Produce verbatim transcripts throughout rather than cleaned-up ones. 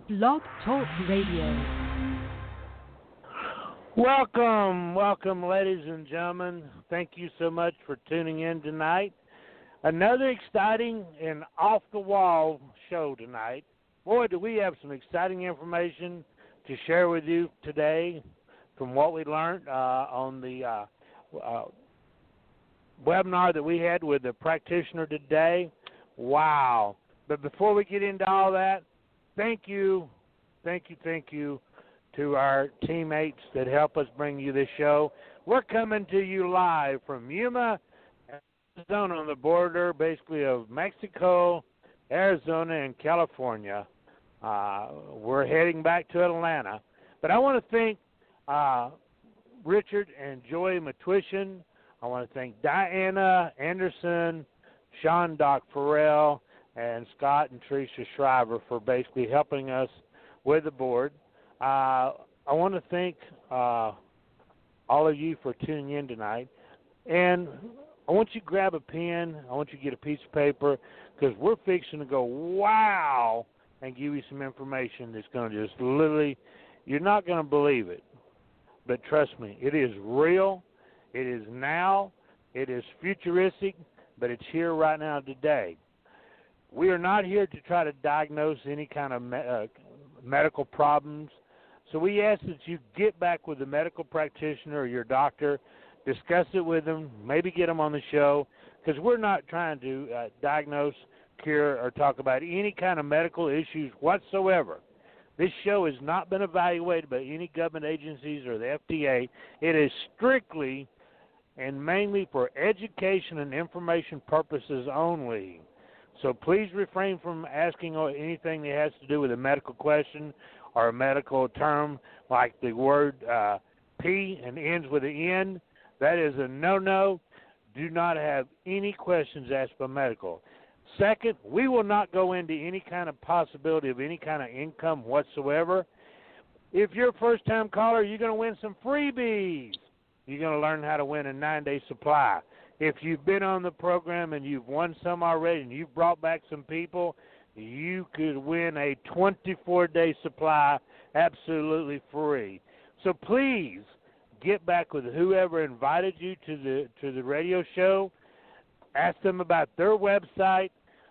Blog Talk Radio. Welcome, welcome, ladies and gentlemen. Thank you so much for tuning in tonight. Another exciting and off-the-wall show tonight. Boy, do we have some exciting information to share with you today from what we learned uh, on the uh, uh, webinar that we had with the practitioner today. Wow. But before we get into all that, thank you, thank you, thank you to our teammates that help us bring you this show. We're coming to you live from Yuma, Arizona, on the border basically of Mexico, Arizona, and California. Uh, we're heading back to Atlanta. But I want to thank uh, Richard and Joy Matwishin. I want to thank Diana Anderson, Sean Doc Farrell, and Scott and Teresa Shriver for basically helping us with the board. Uh, I want to thank uh, all of you for tuning in tonight. And I want you to grab a pen. I want you to get a piece of paper because we're fixing to go wow and give you some information that's going to just literally, you're not going to believe it. But trust me, it is real. It is now. It is futuristic, but it's here right now today. We are not here to try to diagnose any kind of me- uh, medical problems. So we ask that you get back with the medical practitioner or your doctor, discuss it with them, maybe get them on the show, because we're not trying to uh, diagnose, cure, or talk about any kind of medical issues whatsoever. This show has not been evaluated by any government agencies or the F D A. It is strictly and mainly for education and information purposes only. So please refrain from asking anything that has to do with a medical question or a medical term like the word uh, P and ends with an N. That is a no-no. Do not have any questions asked by medical. Second, we will not go into any kind of possibility of any kind of income whatsoever. If you're a first-time caller, you're going to win some freebies. You're going to learn how to win a nine-day supply. If you've been on the program and you've won some already and you've brought back some people, you could win a twenty-four day supply absolutely free. So please get back with whoever invited you to the to the radio show. Ask them about their website.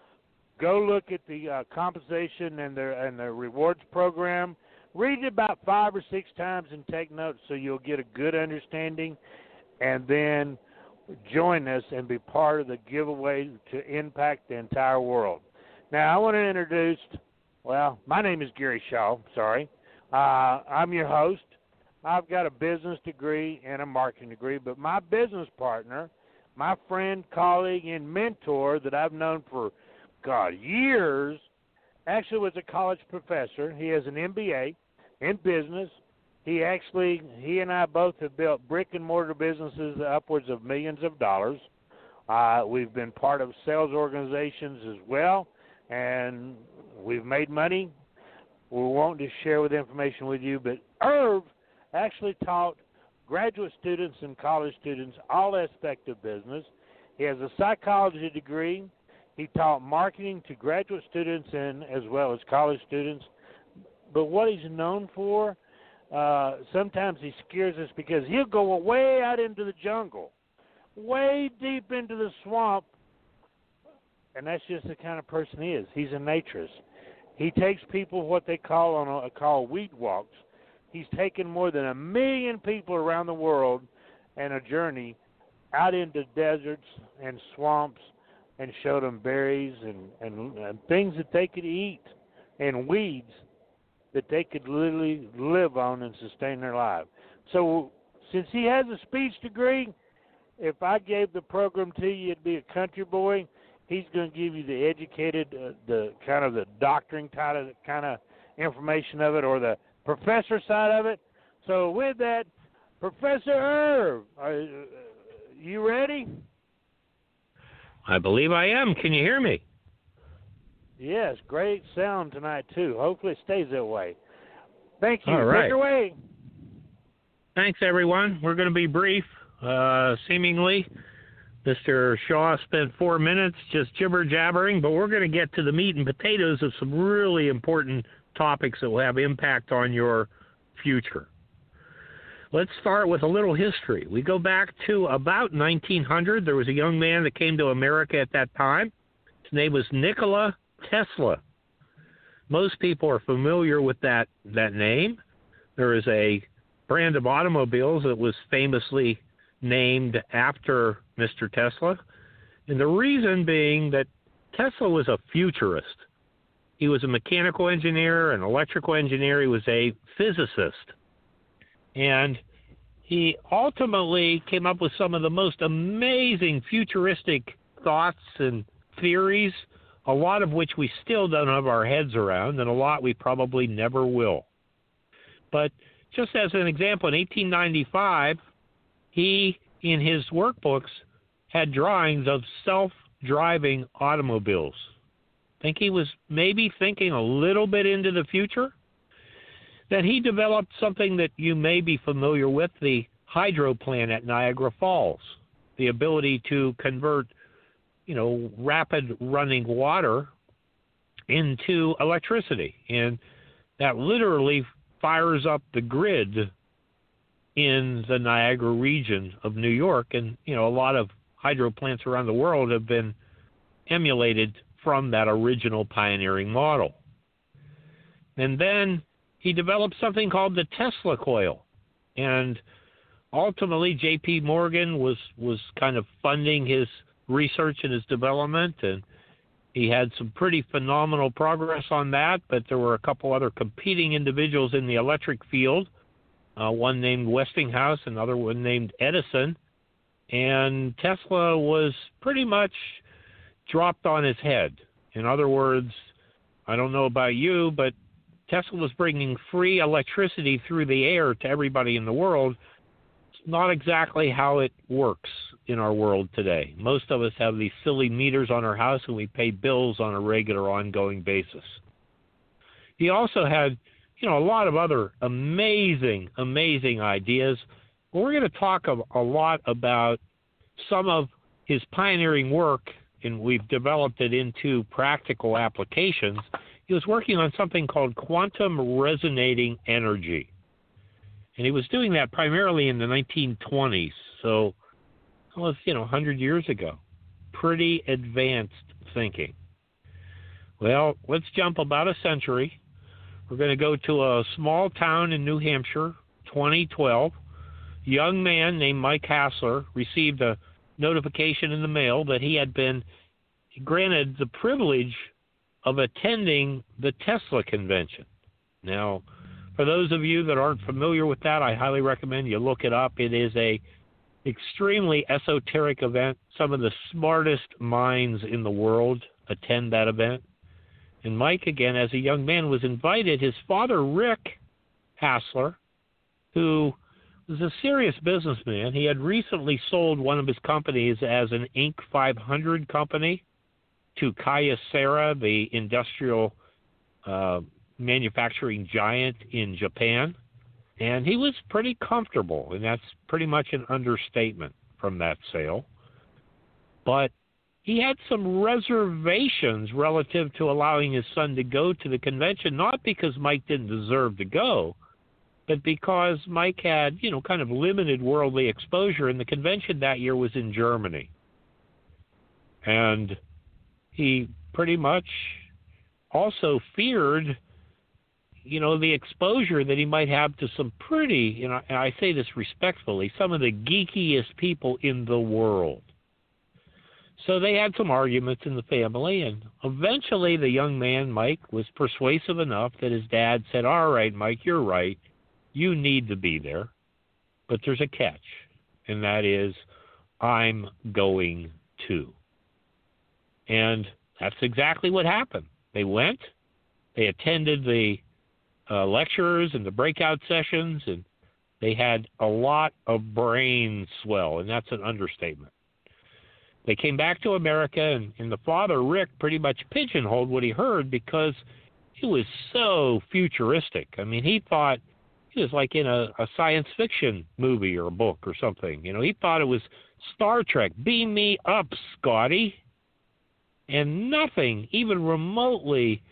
Go look at the uh, compensation and their and their rewards program. Read it about five or six times and take notes so you'll get a good understanding, and then join us and be part of the giveaway to impact the entire world. Now, I want to introduce, well, my name is Gary Shaw, sorry. Uh, I'm your host. I've got a business degree and a marketing degree, but my business partner, my friend, colleague, and mentor that I've known for, God, years, actually was a college professor. He has an M B A in business. He actually, he and I both have built brick-and-mortar businesses upwards of millions of dollars. Uh, we've been part of sales organizations as well, and we've made money. We want to share with information with you, but Irv actually taught graduate students and college students all aspects of business. He has a psychology degree. He taught marketing to graduate students and as well as college students. But what he's known for, uh, sometimes he scares us because he'll go way out into the jungle, way deep into the swamp, and that's just the kind of person he is. He's a naturist. He takes people what they call on a call weed walks. He's taken more than a million people around the world on a journey out into deserts and swamps and showed them berries and, and, and things that they could eat and weeds that they could literally live on and sustain their life. So since he has a speech degree, if I gave the program to you, it'd be a country boy. He's going to give you the educated, uh, the kind of the doctoring kind of kind of information of it, or the professor side of it. So with that, Professor Irv, are you ready? I believe I am. Can you hear me? Yes, great sound tonight, too. Hopefully it stays that way. Thank you. All right. Take it away. Thanks, everyone. We're going to be brief, uh, seemingly. Mister Shaw spent four minutes just jibber-jabbering, but we're going to get to the meat and potatoes of some really important topics that will have impact on your future. Let's start with a little history. We go back to about nineteen hundred. There was a young man that came to America at that time. His name was Nikola Tesla. Most people are familiar with that, that name. There is a brand of automobiles that was famously named after Mister Tesla. And the reason being that Tesla was a futurist. He was a mechanical engineer, an electrical engineer. He was a physicist. And he ultimately came up with some of the most amazing futuristic thoughts and theories, a lot of which we still don't have our heads around, and a lot we probably never will. But just as an example, in eighteen ninety-five, he, in his workbooks, had drawings of self-driving automobiles. Think he was maybe thinking a little bit into the future? Then he developed something that you may be familiar with, the hydro plant at Niagara Falls, the ability to convert, you know, rapid running water into electricity. And that literally fires up the grid in the Niagara region of New York. And, you know, a lot of hydro plants around the world have been emulated from that original pioneering model. And then he developed something called the Tesla coil. And ultimately, J P Morgan was, was kind of funding his research and his development, and he had some pretty phenomenal progress on that, but there were a couple other competing individuals in the electric field, uh, one named Westinghouse, another one named Edison, and Tesla was pretty much dropped on his head. In other words, I don't know about you, but Tesla was bringing free electricity through the air to everybody in the world. It's not exactly how it works in our world today. Most of us have these silly meters on our house, and we pay bills on a regular, ongoing basis. He also had, you know, a lot of other amazing, amazing ideas. We're going to talk a, a lot about some of his pioneering work, and we've developed it into practical applications. He was working on something called quantum resonating energy. And he was doing that primarily in the nineteen twenties. So it was, you know, one hundred years ago. Pretty advanced thinking. Well, let's jump about a century. We're going to go to a small town in New Hampshire, twenty twelve. A young man named Mike Hassler received a notification in the mail that he had been granted the privilege of attending the Tesla convention. Now, for those of you that aren't familiar with that, I highly recommend you look it up. It is a extremely esoteric event. Some of the smartest minds in the world attend that event. And Mike, again, as a young man, was invited. His father, Rick Hassler, who was a serious businessman, he had recently sold one of his companies as an Inc five hundred company to Kyocera, the industrial uh, manufacturing giant in Japan. And he was pretty comfortable, and that's pretty much an understatement from that sale. But he had some reservations relative to allowing his son to go to the convention, not because Mike didn't deserve to go, but because Mike had, you know, kind of limited worldly exposure, and the convention that year was in Germany. And he pretty much also feared, you know, the exposure that he might have to some pretty, you know, and I say this respectfully, some of the geekiest people in the world. So they had some arguments in the family, and eventually the young man, Mike, was persuasive enough that his dad said, all right, Mike, you're right. You need to be there, but there's a catch, and that is I'm going to. And that's exactly what happened. They went, they attended the uh, lectures and the breakout sessions, and they had a lot of brain swell, and that's an understatement. They came back to America, and, and the father, Rick, pretty much pigeonholed what he heard because it was so futuristic. I mean, he thought it was like in a, a science fiction movie or a book or something. You know, he thought it was Star Trek. Beam me up, Scotty. And nothing even remotely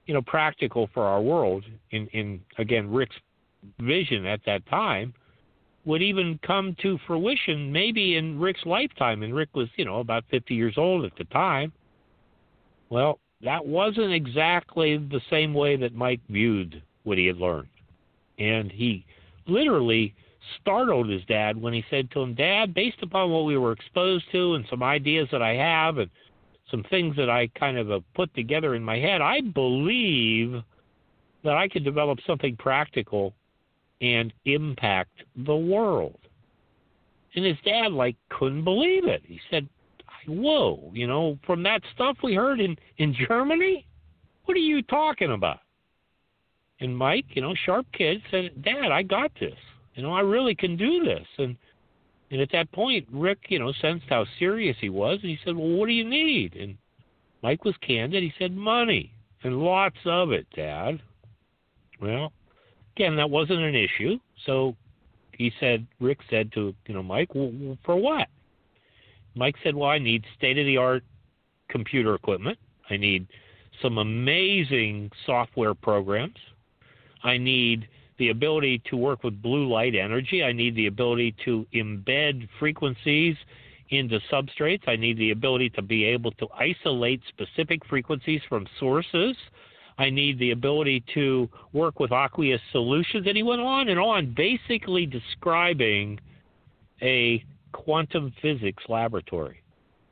you know, practical for our world in, in again, Rick's vision at that time would even come to fruition maybe in Rick's lifetime. And Rick was, you know, about fifty years old at the time. Well, that wasn't exactly the same way that Mike viewed what he had learned. And he literally startled his dad when he said to him, Dad, based upon what we were exposed to and some ideas that I have and some things that I kind of have put together in my head, I believe that I could develop something practical and impact the world. And his dad, like, couldn't believe it. He said, whoa, you know, from that stuff we heard in, in Germany? What are you talking about? And Mike, you know, sharp kid, said, Dad, I got this. You know, I really can do this. And and at that point, Rick, you know, sensed how serious he was. And he said, well, what do you need? And Mike was candid. He said, money, and lots of it, Dad. Well, again, that wasn't an issue. So he said, Rick said to, you know, Mike, well, for what? Mike said, well, I need state-of-the-art computer equipment. I need some amazing software programs. I need the ability to work with blue light energy. I need the ability to embed frequencies into substrates. I need the ability to be able to isolate specific frequencies from sources. I need the ability to work with aqueous solutions. And he went on and on, basically describing a quantum physics laboratory.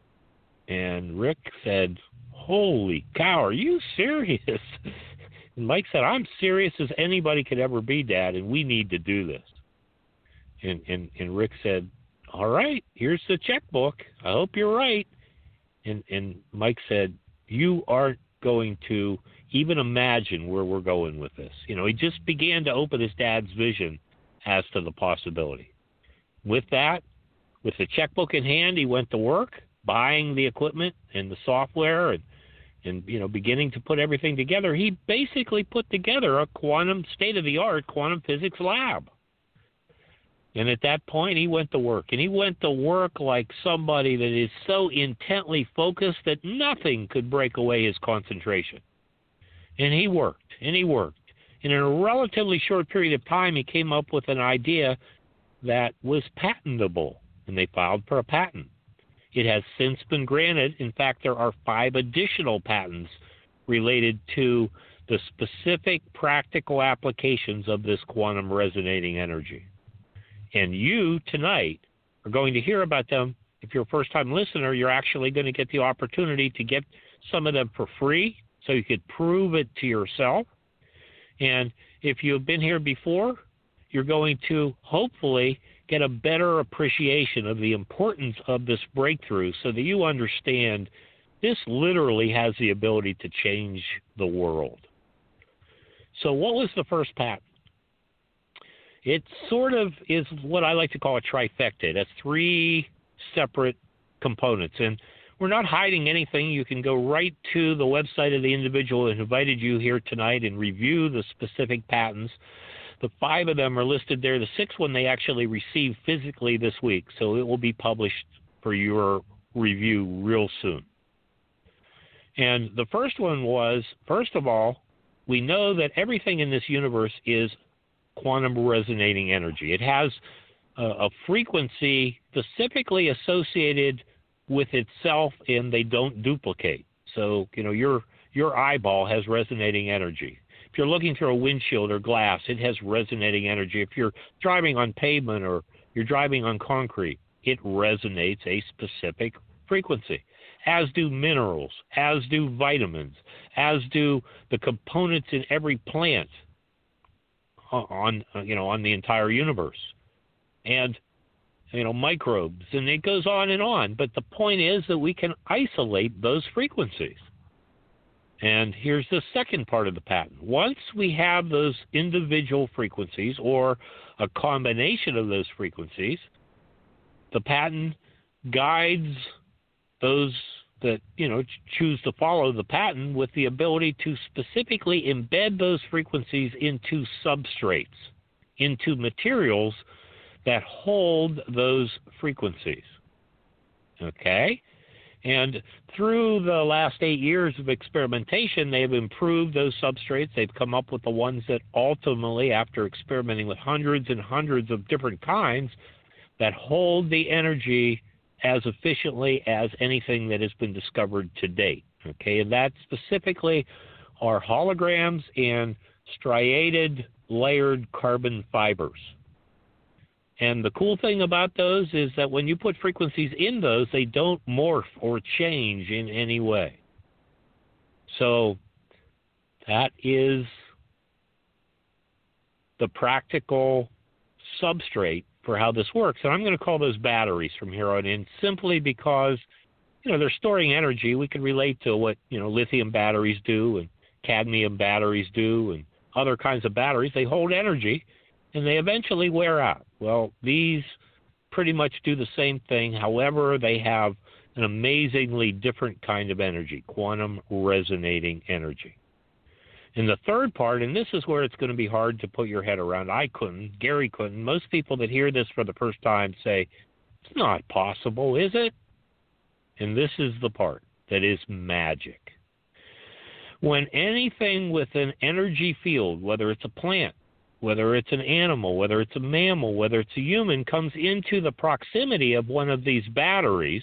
And Rick said, holy cow, are you serious? And Mike said, I'm serious as anybody could ever be, Dad, and we need to do this. And, and, and Rick said, all right, here's the checkbook. I hope you're right. And, and Mike said, you aren't going to even imagine where we're going with this. You know, he just began to open his dad's vision as to the possibility. With that, with the checkbook in hand, he went to work, buying the equipment and the software and, and you know, beginning to put everything together. He basically put together a quantum, state-of-the-art quantum physics lab. And at that point, he went to work. And he went to work like somebody that is so intently focused that nothing could break away his concentration. And he worked, and he worked. And in a relatively short period of time, he came up with an idea that was patentable. And they filed for a patent. It has since been granted. In fact, there are five additional patents related to the specific practical applications of this quantum resonating energy. And you, tonight, are going to hear about them. If you're a first-time listener, you're actually going to get the opportunity to get some of them for free so you could prove it to yourself. And if you've been here before, you're going to hopefully get a better appreciation of the importance of this breakthrough so that you understand this literally has the ability to change the world. So what was the first patent? It sort of is what I like to call a trifecta. It has three separate components. And we're not hiding anything. You can go right to the website of the individual who invited you here tonight and review the specific patents. The five of them are listed there. The sixth one they actually received physically this week, so it will be published for your review real soon. And the first one was, first of all, we know that everything in this universe is quantum resonating energy. It has a, a frequency specifically associated with itself, and they don't duplicate. So, you know, your your eyeball has resonating energy. If you're looking through a windshield or glass, it has resonating energy. If you're driving on pavement or you're driving on concrete, it resonates a specific frequency, as do minerals, as do vitamins, as do the components in every plant on, you know, on the entire universe, and, you know, microbes, and it goes on and on. But the point is that we can isolate those frequencies. And here's the second part of the patent. Once we have those individual frequencies or a combination of those frequencies, the patent guides those that, you know, choose to follow the patent with the ability to specifically embed those frequencies into substrates, into materials that hold those frequencies. Okay? And through the last eight years of experimentation, they've improved those substrates. They've come up with the ones that ultimately, after experimenting with hundreds and hundreds of different kinds, that hold the energy as efficiently as anything that has been discovered to date. Okay, and that specifically are holograms and striated layered carbon fibers. And the cool thing about those is that when you put frequencies in those, they don't morph or change in any way. So that is the practical substrate for how this works. And I'm going to call those batteries from here on in, simply because, you know, they're storing energy. We can relate to what, you know, lithium batteries do and cadmium batteries do and other kinds of batteries. They hold energy and they eventually wear out. Well, these pretty much do the same thing. However, they have an amazingly different kind of energy, quantum resonating energy. And the third part, and this is where it's going to be hard to put your head around. I couldn't, Gary couldn't. Most people that hear this for the first time say, it's not possible, is it? And this is the part that is magic. When anything with an energy field, whether it's a plant, whether it's an animal, whether it's a mammal, whether it's a human, comes into the proximity of one of these batteries,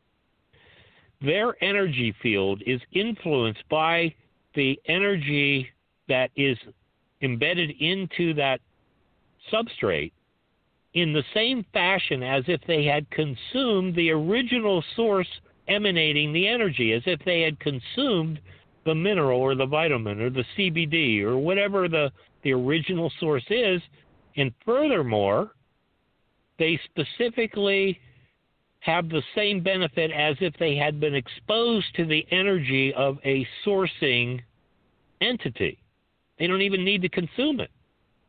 their energy field is influenced by the energy that is embedded into that substrate in the same fashion as if they had consumed the original source emanating the energy, as if they had consumed the mineral or the vitamin or the C B D or whatever the, the original source is. And furthermore, they specifically have the same benefit as if they had been exposed to the energy of a sourcing entity. They don't even need to consume it.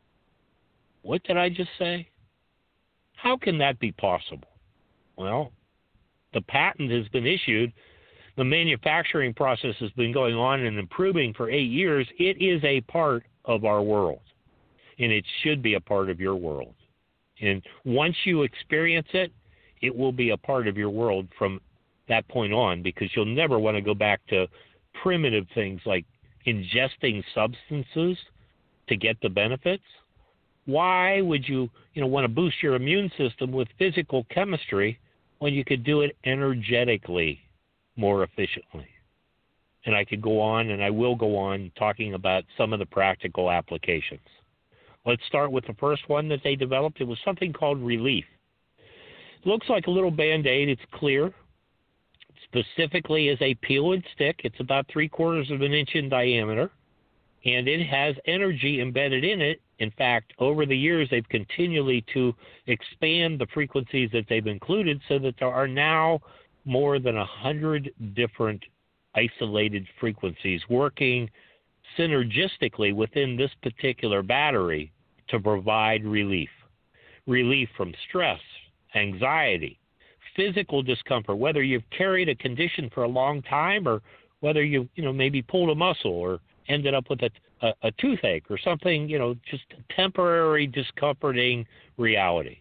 What did I just say? How can that be possible? Well, the patent has been issued. The manufacturing process has been going on and improving for eight years. It is a part of our world, and it should be a part of your world. And once you experience it, it will be a part of your world from that point on, because you'll never want to go back to primitive things like ingesting substances to get the benefits. Why would you, you know, want to boost your immune system with physical chemistry when you could do it energetically more efficiently? And I could go on, and I will go on, talking about some of the practical applications. Let's start with the first one that they developed. It was something called Relief. It looks like a little Band-Aid. It's clear. Specifically is a peel and stick. It's about three quarters of an inch in diameter, and it has energy embedded in it. In fact, over the years, they've continually to expand the frequencies that they've included so that there are now more than a hundred different isolated frequencies working synergistically within this particular battery to provide relief. Relief from stress, anxiety, physical discomfort, whether you've carried a condition for a long time or whether you, you know, maybe pulled a muscle or ended up with a, a, a toothache or something, you know, just temporary discomforting reality.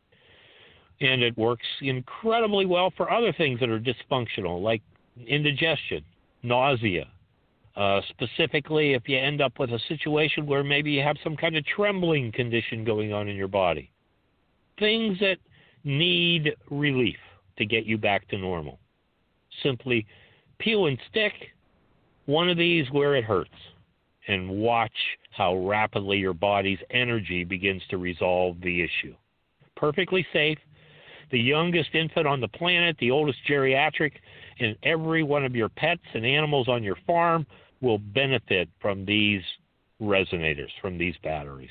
And it works incredibly well for other things that are dysfunctional, like indigestion, nausea. Uh, specifically, if you end up with a situation where maybe you have some kind of trembling condition going on in your body. Things that need relief to get you back to normal. Simply peel and stick one of these where it hurts and watch how rapidly your body's energy begins to resolve the issue. Perfectly safe. The youngest infant on the planet, the oldest geriatric, and every one of your pets and animals on your farm will benefit from these resonators, from these batteries.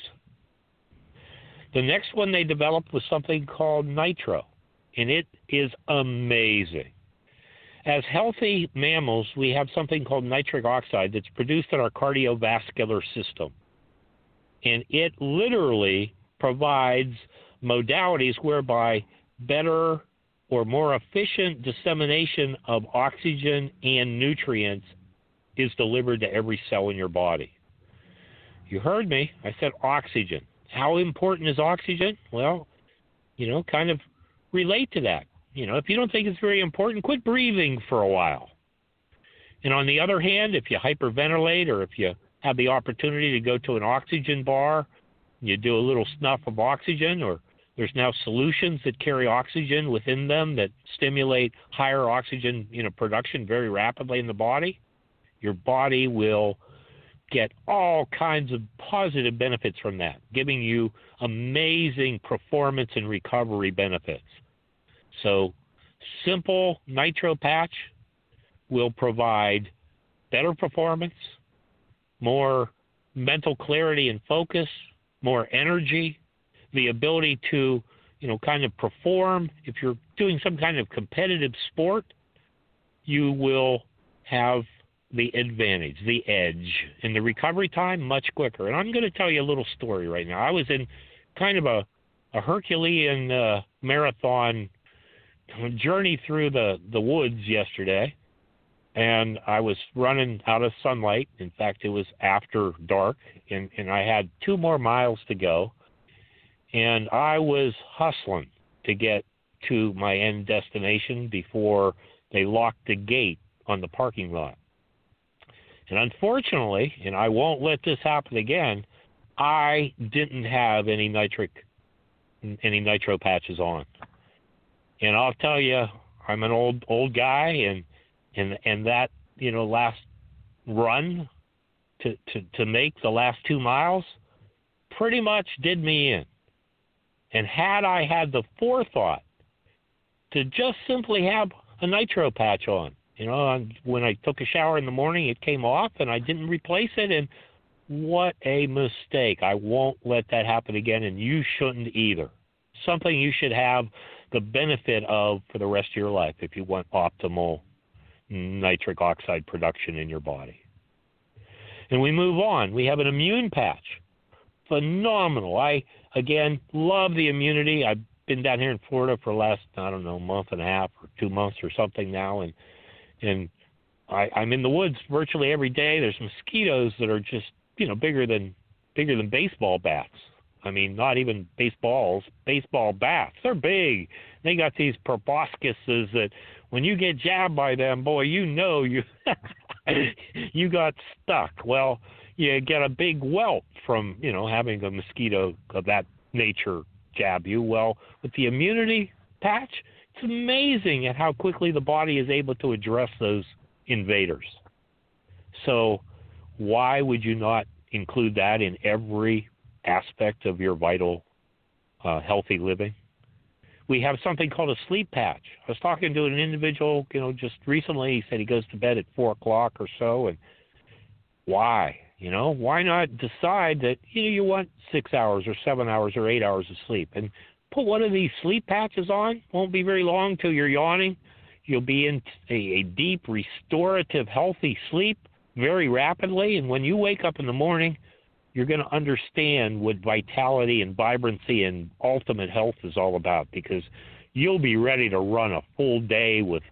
The next one they developed was something called Nitro, and it is amazing. As healthy mammals, we have something called nitric oxide that's produced in our cardiovascular system, and it literally provides modalities whereby better or more efficient dissemination of oxygen and nutrients is delivered to every cell in your body. You heard me. I said oxygen. How important is oxygen? Well, you know, kind of relate to that. You know, if you don't think it's very important, quit breathing for a while. And on the other hand, if you hyperventilate or if you have the opportunity to go to an oxygen bar, you do a little snuff of oxygen, or there's now solutions that carry oxygen within them that stimulate higher oxygen, you know, production very rapidly in the body, your body will get all kinds of positive benefits from that, giving you amazing performance and recovery benefits. So simple nitro patch will provide better performance, more mental clarity and focus, more energy, the ability to, you know, kind of perform. If you're doing some kind of competitive sport, you will have the advantage, the edge, and the recovery time much quicker. And I'm going to tell you a little story right now. I was in kind of a, a Herculean uh, marathon journey through the, the woods yesterday, and I was running out of sunlight. In fact, it was after dark, and, and I had two more miles to go, and I was hustling to get to my end destination before they locked the gate on the parking lot. And unfortunately, and I won't let this happen again, I didn't have any nitric, any nitro patches on. And I'll tell you, I'm an old old guy, and and and that, you know, last run to to to make the last two miles pretty much did me in. And had I had the forethought to just simply have a nitro patch on, you know, when I took a shower in the morning, it came off, and I didn't replace it, and what a mistake. I won't let that happen again, and you shouldn't either. Something you should have the benefit of for the rest of your life if you want optimal nitric oxide production in your body. And we move on. We have an immune patch. Phenomenal. I, again, love the immunity. I've been down here in Florida for the last, I don't know, month and a half or two months or something now, and and I, I'm in the woods virtually every day. There's mosquitoes that are just, you know, bigger than bigger than baseball bats. I mean, not even baseballs, baseball bats. They're big. They got these proboscises that when you get jabbed by them, boy, you know you you got stuck. Well, you get a big welt from, you know, having a mosquito of that nature jab you. Well, with the immunity patch, it's amazing at how quickly the body is able to address those invaders. So why would you not include that in every aspect of your vital, uh, healthy living? We have something called a sleep patch. I was talking to an individual, you know, just recently. He said he goes to bed at four o'clock or so, and why? You know, why not decide that, you know, you want six hours or seven hours or eight hours of sleep, and put one of these sleep patches on. Won't be very long till you're yawning. You'll be in a, a deep, restorative, healthy sleep very rapidly, and when you wake up in the morning, you're going to understand what vitality and vibrancy and ultimate health is all about, because you'll be ready to run a full day with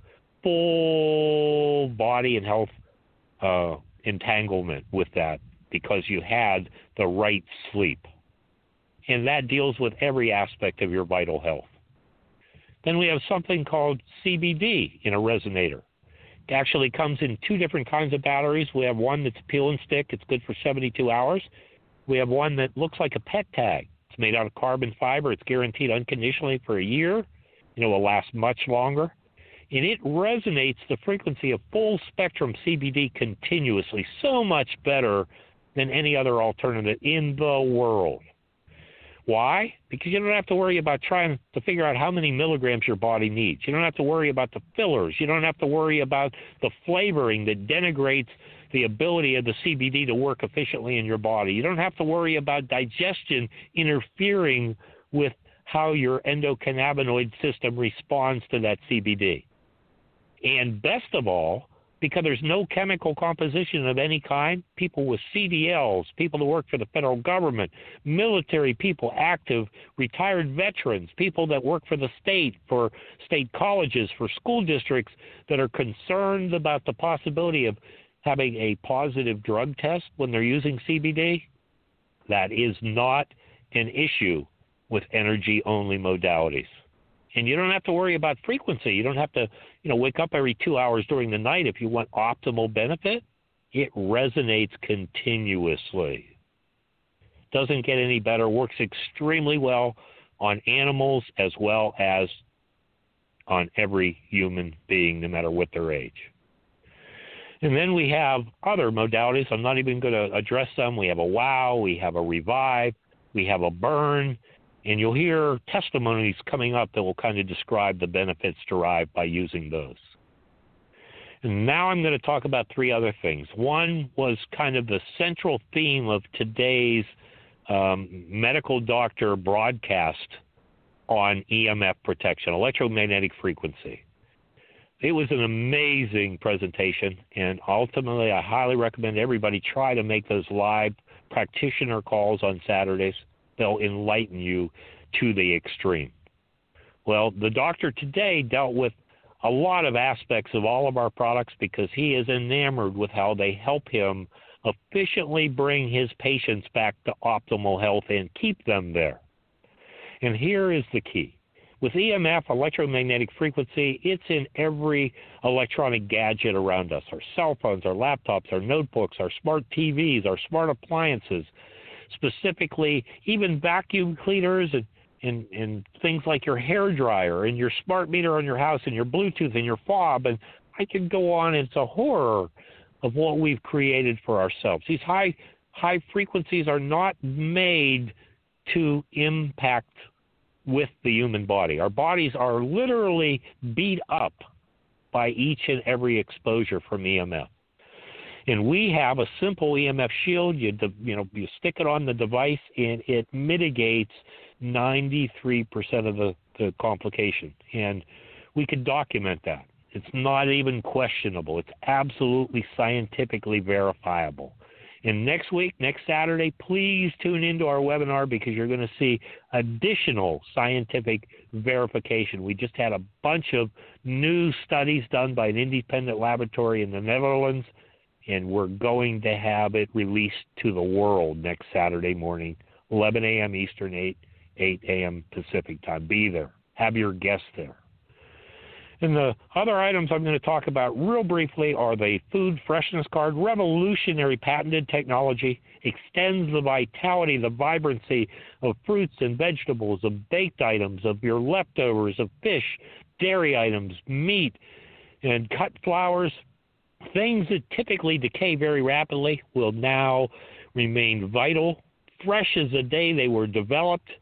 full body and health uh, entanglement with that, because you had the right sleep. And that deals with every aspect of your vital health. Then we have something called C B D in a resonator. It actually comes in two different kinds of batteries. We have one that's peel and stick. It's good for seventy-two hours. We have one that looks like a pet tag. It's made out of carbon fiber. It's guaranteed unconditionally for a year. You know, it will last much longer. And it resonates the frequency of full spectrum C B D continuously, so much better than any other alternative in the world. Why? Because you don't have to worry about trying to figure out how many milligrams your body needs. You don't have to worry about the fillers. You don't have to worry about the flavoring that denigrates the ability of the C B D to work efficiently in your body. You don't have to worry about digestion interfering with how your endocannabinoid system responds to that C B D. And best of all, because there's no chemical composition of any kind, people with C D Ls, people that work for the federal government, military people, active, retired veterans, people that work for the state, for state colleges, for school districts that are concerned about the possibility of having a positive drug test when they're using C B D, that is not an issue with energy-only modalities. And you don't have to worry about frequency. You don't have to, you know, wake up every two hours during the night if you want optimal benefit. It resonates continuously. Doesn't get any better. Works extremely well on animals as well as on every human being, no matter what their age. And then we have other modalities. I'm not even going to address them. We have a wow, we have a revive, we have a burn, and you'll hear testimonies coming up that will kind of describe the benefits derived by using those. And now I'm going to talk about three other things. One was kind of the central theme of today's um, medical doctor broadcast on E M F protection, electromagnetic frequency. It was an amazing presentation, and ultimately I highly recommend everybody try to make those live practitioner calls on Saturdays. They'll enlighten you to the extreme. Well, the doctor today dealt with a lot of aspects of all of our products because he is enamored with how they help him efficiently bring his patients back to optimal health and keep them there. And here is the key. With E M F, electromagnetic frequency, it's in every electronic gadget around us, our cell phones, our laptops, our notebooks, our smart T Vs, our smart appliances, specifically even vacuum cleaners and, and, and things like your hair dryer and your smart meter on your house and your Bluetooth and your fob. And I could go on. It's a horror of what we've created for ourselves. These high, high frequencies are not made to impact with the human body. Our bodies are literally beat up by each and every exposure from E M F. And we have a simple E M F shield. You, you know, you stick it on the device, and it mitigates ninety-three percent of the, the complication. And we could document that. It's not even questionable. It's absolutely scientifically verifiable. And next week, next Saturday, please tune into our webinar because you're going to see additional scientific verification. We just had a bunch of new studies done by an independent laboratory in the Netherlands, and we're going to have it released to the world next Saturday morning, eleven a.m. Eastern, eight a.m. Pacific time. Be there. Have your guests there. And the other items I'm going to talk about real briefly are the Food Freshness Card. Revolutionary patented technology extends the vitality, the vibrancy of fruits and vegetables, of baked items, of your leftovers, of fish, dairy items, meat, and cut flours. Things that typically decay very rapidly will now remain vital, fresh as the day they were developed,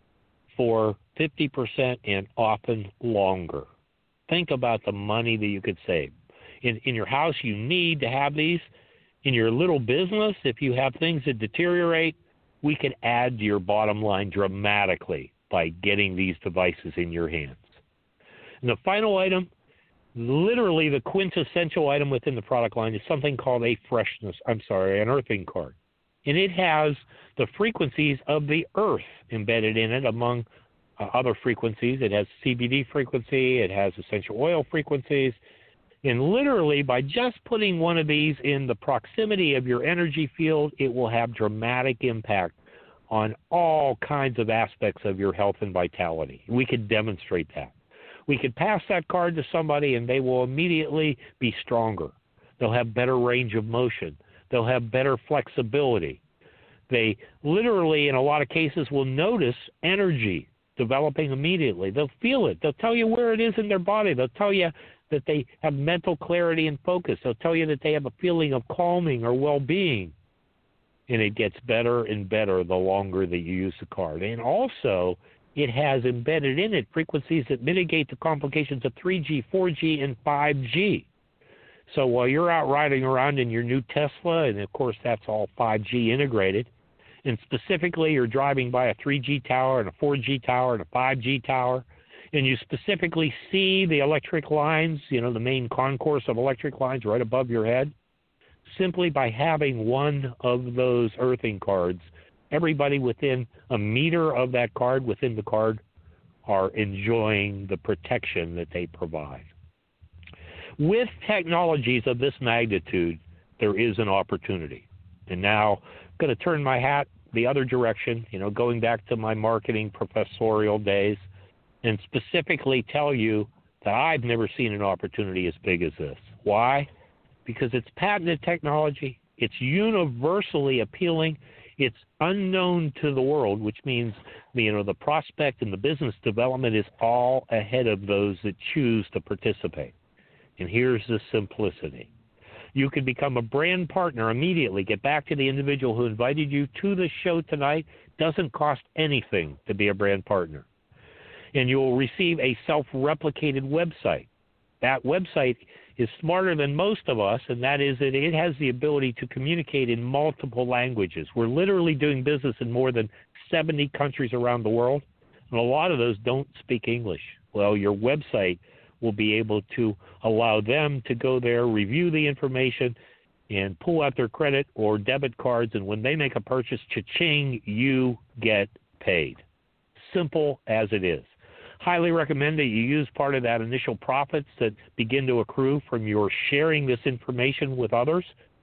for fifty percent and often longer. Think about the money that you could save. In, in your house, you need to have these. In your little business, if you have things that deteriorate, we could add to your bottom line dramatically by getting these devices in your hands. And the final item, literally the quintessential item within the product line, is something called a freshness, I'm sorry, an earthing card. And it has the frequencies of the earth embedded in it among Uh, other frequencies. It has C B D frequency, it has essential oil frequencies, and literally by just putting one of these in the proximity of your energy field, it will have dramatic impact on all kinds of aspects of your health and vitality. We could demonstrate that. We could pass that card to somebody and they will immediately be stronger. They'll have better range of motion. They'll have better flexibility. They literally, in a lot of cases, will notice energy developing immediately. They'll feel it. They'll tell you where it is in their body. They'll tell you that they have mental clarity and focus. They'll tell you that they have a feeling of calming or well-being. And it gets better and better the longer that you use the card. And also, it has embedded in it frequencies that mitigate the complications of three G, four G, and five G. So while you're out riding around in your new Tesla, and of course that's all five G integrated, and specifically you're driving by a three G tower and a four G tower and a five G tower, and you specifically see the electric lines, you know, the main concourse of electric lines right above your head, simply by having one of those earthing cards, everybody within a meter of that card, within the card, are enjoying the protection that they provide. With technologies of this magnitude, there is an opportunity. And now I'm going to turn my hat the other direction, you know, going back to my marketing professorial days and specifically tell you that I've never seen an opportunity as big as this. Why? Because it's patented technology. It's universally appealing. It's unknown to the world, which means, you know, the prospect and the business development is all ahead of those that choose to participate. And here's the simplicity. You can become a brand partner immediately. Get back to the individual who invited you to the show tonight. Doesn't cost anything to be a brand partner. And you will receive a self-replicated website. That website is smarter than most of us, and that is that it has the ability to communicate in multiple languages. We're literally doing business in more than seventy countries around the world, and a lot of those don't speak English. Well, your website will be able to allow them to go there, review the information, and pull out their credit or debit cards, and when they make a purchase, cha-ching, you get paid. Simple as it is. Highly recommend that you use part of that initial profits that begin to accrue from your sharing this information with others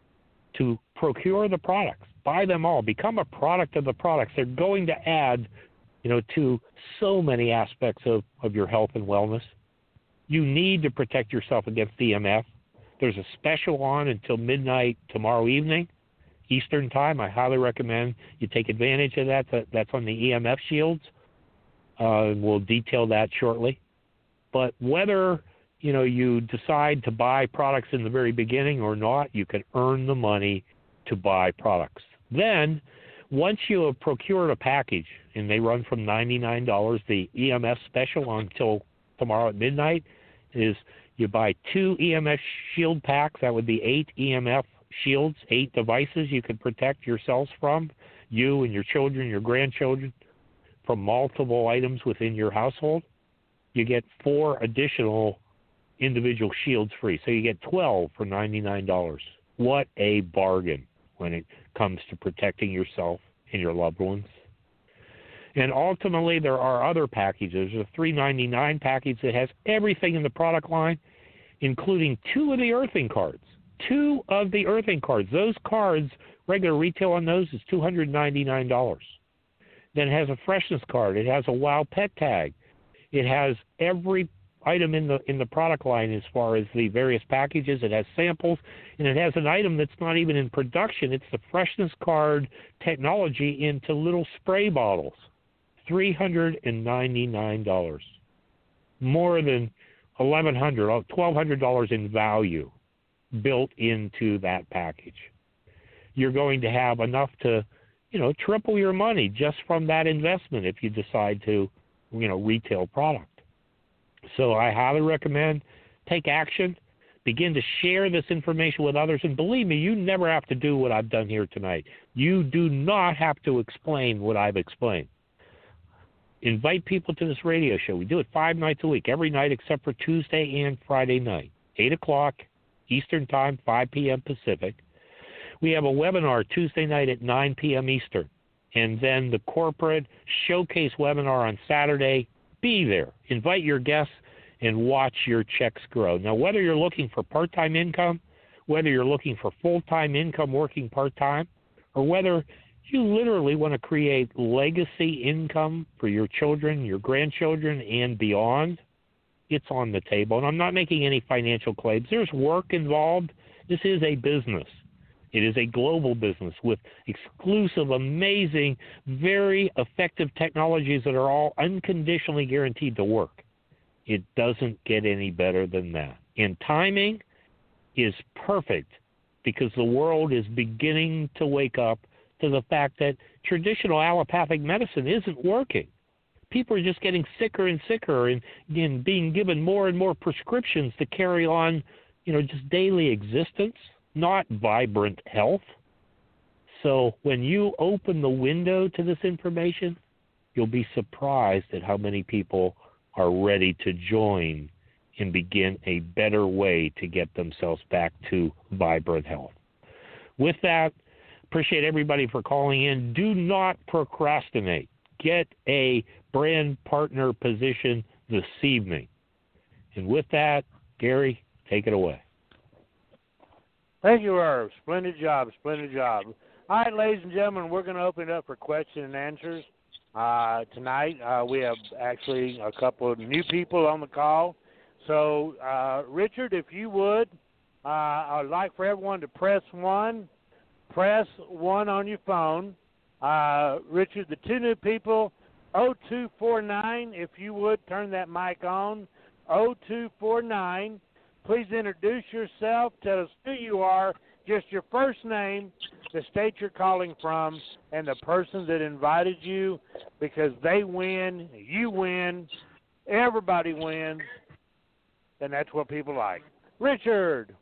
to procure the products. Buy them all. Become a product of the products. They're going to add, you know, to so many aspects of, of your health and wellness. You need to protect yourself against E M F. There's a special on until midnight tomorrow evening, Eastern Time. I highly recommend you take advantage of that. That's on the E M F shields. Uh, and we'll detail that shortly. But whether, you know, you decide to buy products in the very beginning or not, you can earn the money to buy products. Then, once you have procured a package, and they run from ninety-nine dollars, the E M F special until tomorrow at midnight is you buy two E M F shield packs. That would be eight E M F shields, eight devices you can protect yourselves from, you and your children, your grandchildren, from multiple items within your household. You get four additional individual shields free. So you get twelve for ninety-nine dollars. What a bargain when it comes to protecting yourself and your loved ones. And ultimately, there are other packages. There's a three ninety-nine package that has everything in the product line, including two of the earthing cards. Two of the earthing cards. Those cards, regular retail on those is two hundred ninety-nine dollars. Then it has a freshness card. It has a wow pet tag. It has every item in the in the product line as far as the various packages. It has samples, and it has an item that's not even in production. It's the freshness card technology into little spray bottles. three hundred ninety-nine dollars. More than eleven hundred dollars, twelve hundred dollars in value built into that package. You're going to have enough to, you know, triple your money just from that investment if you decide to, you know, retail product. So I highly recommend take action, begin to share this information with others, and believe me, you never have to do what I've done here tonight. You do not have to explain what I've explained. Invite people to this radio show. We do it five nights a week, every night except for Tuesday and Friday night, eight o'clock Eastern Time, five p.m. Pacific. We have a webinar Tuesday night at nine p.m. Eastern, and then the corporate showcase webinar on Saturday. Be there. Invite your guests and watch your checks grow. Now, whether you're looking for part-time income, whether you're looking for full-time income working part-time, or whether you literally want to create legacy income for your children, your grandchildren, and beyond, it's on the table. And I'm not making any financial claims. There's work involved. This is a business. It is a global business with exclusive, amazing, very effective technologies that are all unconditionally guaranteed to work. It doesn't get any better than that. And timing is perfect because the world is beginning to wake up to the fact that traditional allopathic medicine isn't working. People are just getting sicker and sicker and, and being given more and more prescriptions to carry on, you know, just daily existence, not vibrant health. So when you open the window to this information, you'll be surprised at how many people are ready to join and begin a better way to get themselves back to vibrant health. With that, appreciate everybody for calling in. Do not procrastinate. Get a brand partner position this evening. And with that, Gary, take it away. Thank you, Irv. Splendid job, splendid job. All right, ladies and gentlemen, we're going to open it up for question and answers. Uh, tonight uh, we have actually a couple of new people on the call. So, uh, Richard, if you would, uh, I'd like for everyone to press one. Press one on your phone. Uh, Richard, the two new people, oh two four nine, if you would, turn that mic on. oh two four nine. Please introduce yourself. Tell us who you are, just your first name, the state you're calling from, and the person that invited you, because they win, you win, everybody wins, and that's what people like. Richard.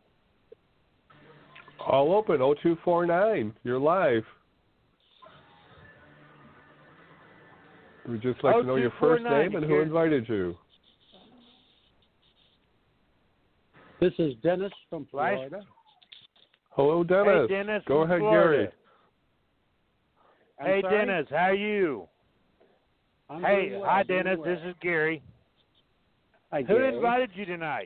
All open, oh two four nine. You're live. We'd just like to know your first name and who invited you. This is Dennis from Florida. Hello, Dennis. Hey, Dennis. Go ahead, Florida. Gary. I'm hey, sorry? Dennis. How are you? I'm hey, doing well, hi, doing Dennis. well. This is Gary. Hi, Who Gary. invited you tonight?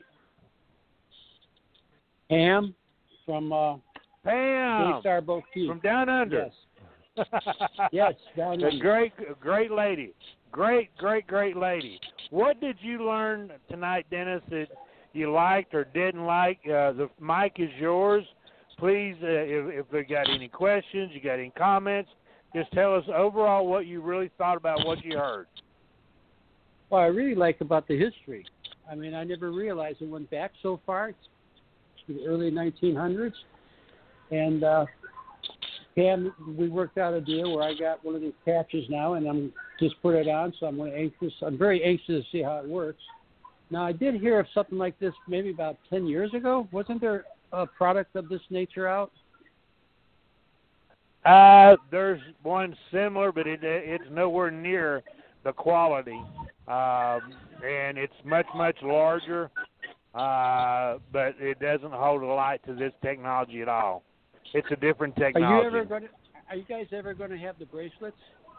Pam from uh, Pam. Star Boat Key. From down under. Yes. Yes, down A under. great, great lady. Great, great, great lady. What did you learn tonight, Dennis, that you liked or didn't like? Uh, the mic is yours. Please, uh, if, if you got any questions, you got any comments, just tell us overall what you really thought about what you heard. Well, I really like about the history. I mean, I never realized it went back so far. It's to the early nineteen hundreds. And uh, Pam, we worked out a deal where I got one of these patches now, and I'm just put it on, so I'm really anxious. I'm very anxious to see how it works. Now, I did hear of something like this maybe about ten years ago. Wasn't there a product of this nature out? Uh, there's one similar, but it, it's nowhere near the quality, um, and it's much, much larger, uh, but it doesn't hold a light to this technology at all. It's a different technology. Are you ever going to? Are you guys ever going to have the bracelets?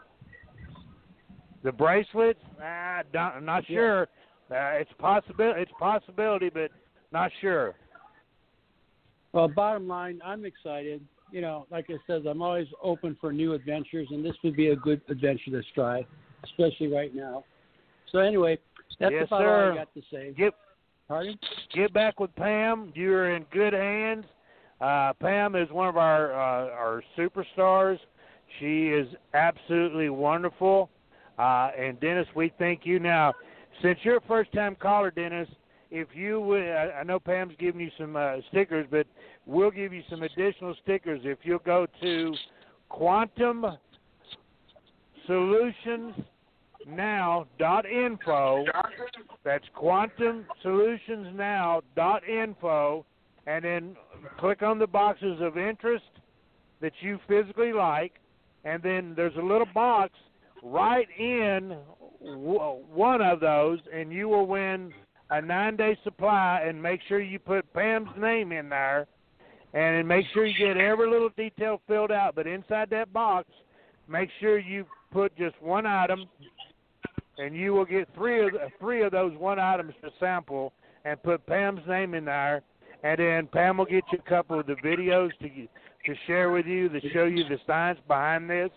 The bracelets? Uh, don't, I'm not Yeah. sure. Uh, it's possibility. It's possibility, but not sure. Well, bottom line, I'm excited. You know, like I said, I'm always open for new adventures, and this would be a good adventure to try, especially right now. So anyway, that's Yes, about sir. all I got to say. Get Pardon? get back with Pam. You're in good hands. Uh, Pam is one of our uh, our superstars. She is absolutely wonderful. Uh, and Dennis, we thank you. Now, since you're a first-time caller, Dennis, if you would, I, I know Pam's giving you some uh, stickers, but we'll give you some additional stickers if you'll go to quantum solutions now dot info. That's quantum solutions now dot info, and then click on the boxes of interest that you physically like, and then there's a little box right in w- one of those, and you will win a nine-day supply. And make sure you put Pam's name in there, and make sure you get every little detail filled out. But inside that box, make sure you put just one item, and you will get three of the, three of those one items to sample, and put Pam's name in there. And then Pam will get you a couple of the videos to to share with you that show you the science behind this.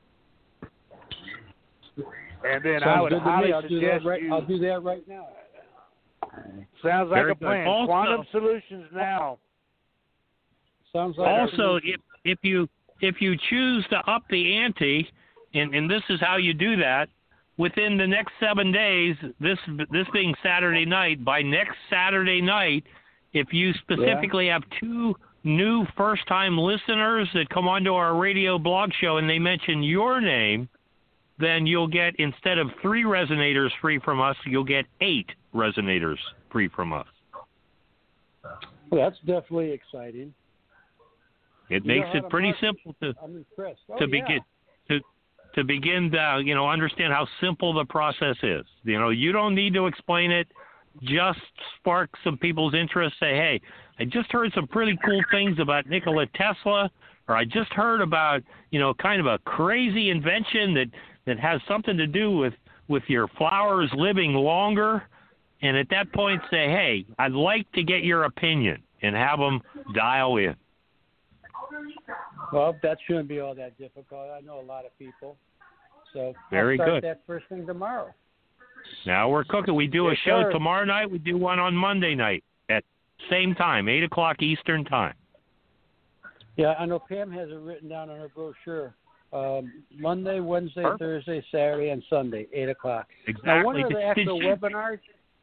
And then Sounds I would good to highly me. I'll do suggest that right. you. I'll do that right now. Sounds like Very a good. plan. Also- Quantum Solutions now. Sounds like Also, if if you if you choose to up the ante, and, and this is how you do that, within the next seven days, this this being Saturday night, by next Saturday night, if you specifically have two new first-time listeners that come onto our radio blog show and they mention your name, then you'll get, instead of three resonators free from us, you'll get eight resonators free from us. well, that's definitely exciting. It You makes know how it to pretty market. simple to I'm impressed. Oh, to yeah. begin to to begin to, you know, understand how simple the process is. You know, you don't need to explain it. Just spark some people's interest. Say, hey, I just heard some pretty cool things about Nikola Tesla, or I just heard about, you know, kind of a crazy invention that, that has something to do with, with your flowers living longer. And at that point say, hey, I'd like to get your opinion, and have them dial in. Well, that shouldn't be all that difficult. I know a lot of people. So Very I'll start good. that first thing tomorrow. Now we're cooking. We do a Yes, show sir. tomorrow night. We do one on Monday night at same time, eight o'clock Eastern time. Yeah, I know Pam has it written down on her brochure. Um, Monday, Wednesday, Perfect. Thursday, Saturday, and Sunday, eight o'clock. Exactly. Now, when are the Did- actual did you- webinars?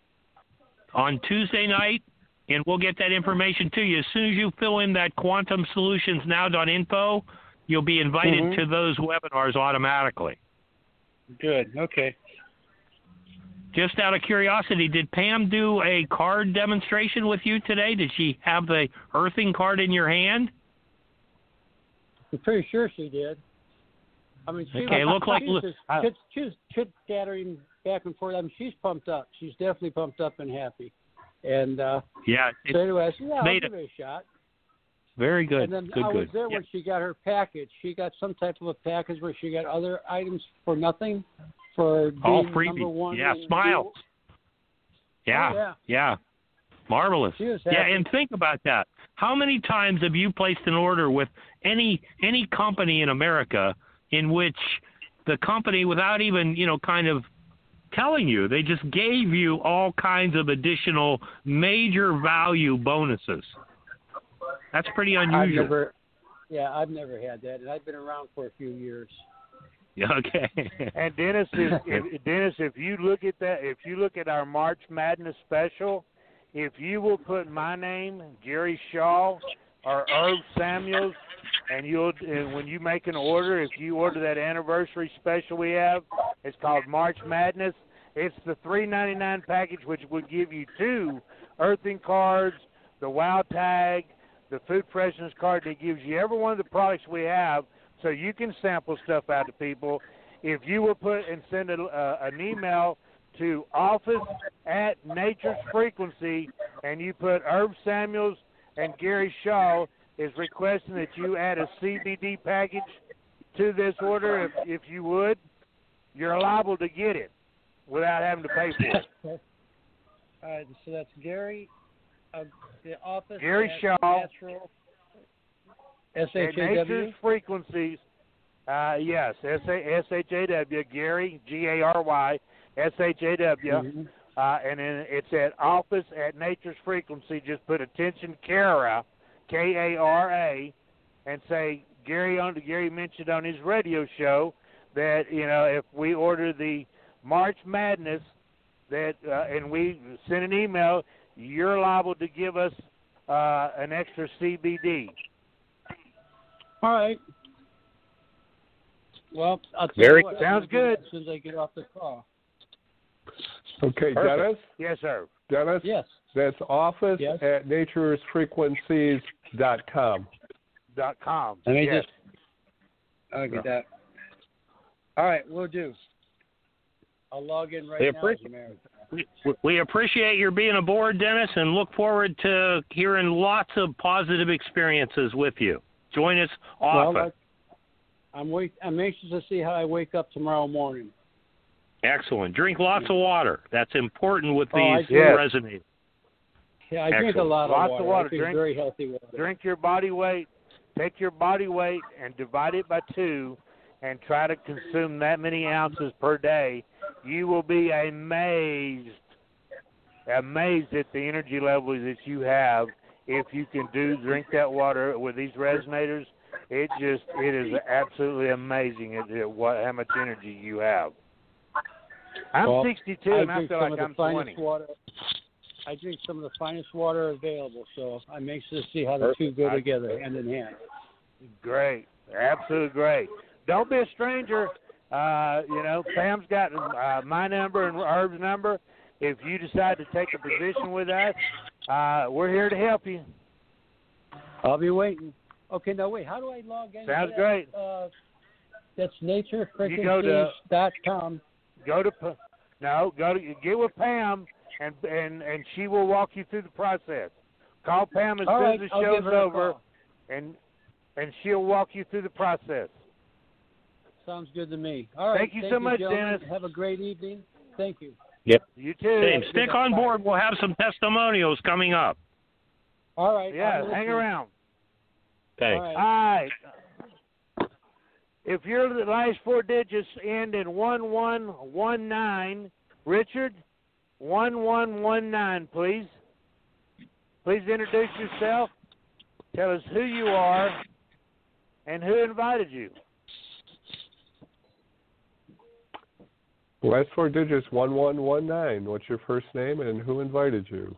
On Tuesday night, and we'll get that information to you. As soon as you fill in that quantum solutions now dot info, you'll be invited Mhm. to those webinars automatically. Good. Okay. Just out of curiosity, did Pam do a card demonstration with you today? Did she have the earthing card in your hand? I'm pretty sure she did. I mean, she Okay, was, look like- she was just chit, she was chit-chattering back and forth. I mean, she's pumped up. She's definitely pumped up and happy. And uh, Yeah. It, so anyway, I said, yeah, I'll made give it a shot. very good. And then good, I was good. there Yeah. when she got her package. She got some type of a package where she got other items for nothing, for being All number freebies. one. Yeah, in smiles. Yeah, Oh, yeah. yeah. Marvelous. She was Yeah, happy. and think about that. How many times have you placed an order with any any company in America in which the company, without even, you know, kind of telling you, they just gave you all kinds of additional major value bonuses? That's pretty I've unusual. never, yeah, I've never had that, and I've been around for a few years. Yeah, okay. And Dennis, if, if, Dennis, if you look at that, if you look at our March Madness special, if you will put my name, Gary Shaw, or Irv Samuels, and you'll, and when you make an order, if you order that anniversary special we have, it's called March Madness. It's the three ninety-nine package, which would give you two earthing cards, the Wow Tag, the Food Freshness card that gives you every one of the products we have, so you can sample stuff out to people. If you will put and send a, uh, an email to office at Nature's Frequency, and you put Herb Samuels and Gary Shaw is requesting that you add a C B D package to this order, if, if you would, you're liable to get it without having to pay for it. All right, so that's Gary, uh, the office. Gary at Shaw. Natural, S At H A W. Nature's Frequencies, uh, yes, S H A W, Gary, G A R Y, S H A W, Mhm. uh, and then it's at office at Nature's Frequency. Just put attention Kara, K A R A, and say Gary on Gary mentioned on his radio show that, you know, if we order the March Madness, that uh, and we send an email, you're liable to give us uh, an extra C B D. All right. Well, I'll tell Very you what, I'm sounds gonna do good. that as soon as I get off the call. Okay, Perfect. Dennis. Yes, sir. Dennis. Yes. That's office Yes. at natures frequencies dot com. Dot com. Let me yes. just. I'll get that. All right, we'll do. I'll log in right We now. appreciate- as a matter of fact. We, we appreciate your being aboard, Dennis, and look forward to hearing lots of positive experiences with you. Join us often. Well, I'm wait. I'm anxious to see how I wake up tomorrow morning. Excellent. Drink lots of water. That's important with Oh, I these do. Yes. resonates. Yeah, I drink a Excellent. lot of Lots water. of water. I drink, Drink- very healthy water. Drink your body weight. Take your body weight and divide it by two, and try to consume that many ounces per day. You will be amazed, amazed at the energy levels that you have if you can do drink that water with these resonators. It just it is absolutely amazing at, at what how much energy you have. I'm Well, sixty-two I and I drink feel some like of the I'm finest twenty. water. I drink some of the finest water available, so I'm anxious to see how the two go I- together, hand in hand. Great, absolutely great. Don't be a stranger. Uh, you know, Pam's got uh, my number and Herb's number. If you decide to take a position with us, uh, we're here to help you. I'll be waiting. Okay, now wait. How do I log in? Sounds that? great. Uh, that's nature You go to- frequencies dot com. Go to Pa- no, go to get with Pam, and and and she will walk you through the process. Call Pam as All soon right, as the I'll show's give her a over, call. and and she'll walk you through the process. Sounds good to me. All right. Thank you so much, gentlemen. Dennis. Have a great evening. Thank you. You too. Same. Stick on board. We'll have some testimonials coming up. All right. Yeah, I'm hang listening. around. Thanks. All right. All right. if your last four digits end in one one one nine, Richard, one one one nine, please. Please introduce yourself. Tell us who you are and who invited you. Last four digits, one one one nine. What's your first name and who invited you?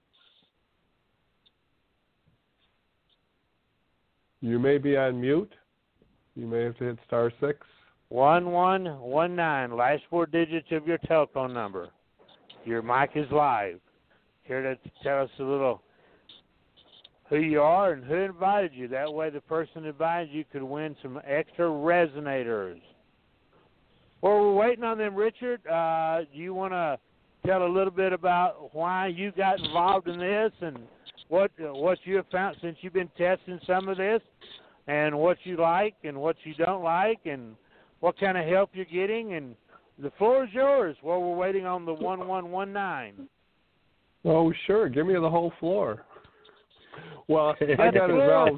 You may be on mute. You may have to hit star six. one one one nine, last four digits of your telephone number. Your mic is live. Care to tell us a little who you are and who invited you. That way the person who invited you could win some extra resonators. Well, we're waiting on them, Richard. Uh, do you want to tell a little bit about why you got involved in this and what uh, what you have found since you've been testing some of this, and what you like and what you don't like, and what kind of help you're getting? And the floor is yours while we're waiting on the one one one nine. Oh, sure. Give me the whole floor. Well, I got involved.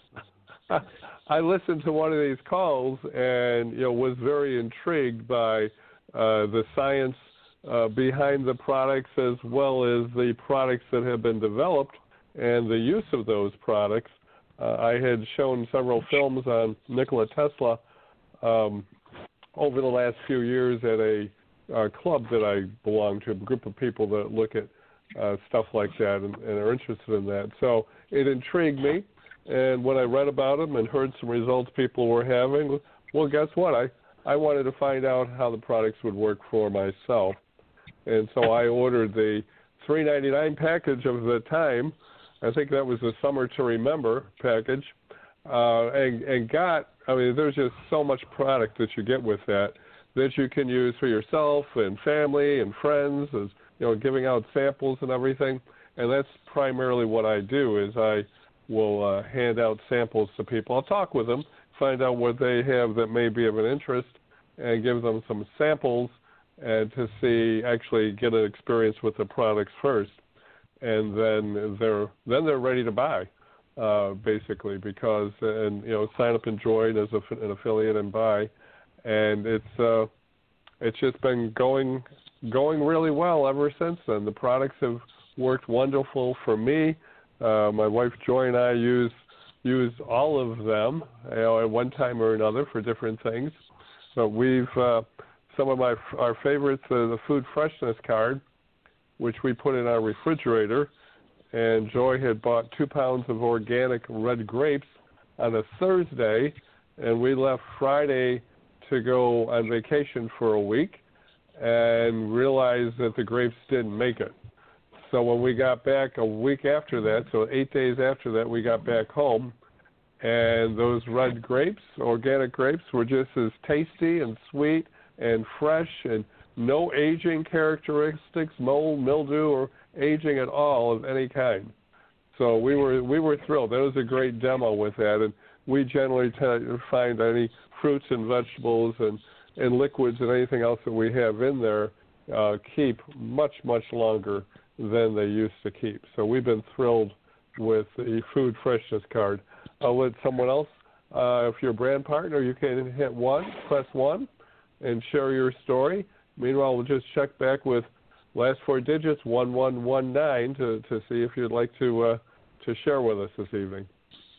I listened to one of these calls and, you know, was very intrigued by uh, the science uh, behind the products, as well as the products that have been developed and the use of those products. Uh, I had shown several films on Nikola Tesla um, over the last few years at a, a club that I belong to, a group of people that look at uh, stuff like that and, and are interested in that. So it intrigued me. And when I read about them and heard some results people were having, well, guess what? I, I wanted to find out how the products would work for myself. And so I ordered the three ninety-nine package of the time. I think that was the Summer to Remember package. Uh, and, and got, I mean, there's just so much product that you get with that that you can use for yourself and family and friends, as, you know, giving out samples and everything. And that's primarily what I do is I will uh, hand out samples to people. I'll talk with them, find out what they have that may be of an interest, and give them some samples and to see, actually get an experience with the products first. And then they're then they're ready to buy, uh, basically, because, and, you know, sign up and join as a, an affiliate and buy. And it's uh, it's just been going going really well ever since then. The products have worked wonderful for me. Uh, my wife Joy and I use use all of them, you know, at one time or another for different things. But we've uh, some of my our favorites are the food freshness card, which we put in our refrigerator. And Joy had bought two pounds of organic red grapes on a Thursday, and we left Friday to go on vacation for a week, and realized that the grapes didn't make it. So when we got back a week after that, so eight days after that, we got back home, and those red grapes, organic grapes, were just as tasty and sweet and fresh, and no aging characteristics, mold, mildew, or aging at all of any kind. So we were we were thrilled. That was a great demo with that, and we generally tend to find any fruits and vegetables and, and liquids and anything else that we have in there uh, keep much, much longer than they used to keep. So we've been thrilled with the food freshness card. I'll let someone else, uh, if you're a brand partner, you can hit one, press one, and share your story. Meanwhile, we'll just check back with last four digits, one one one nine, to, to see if you'd like to uh, to share with us this evening.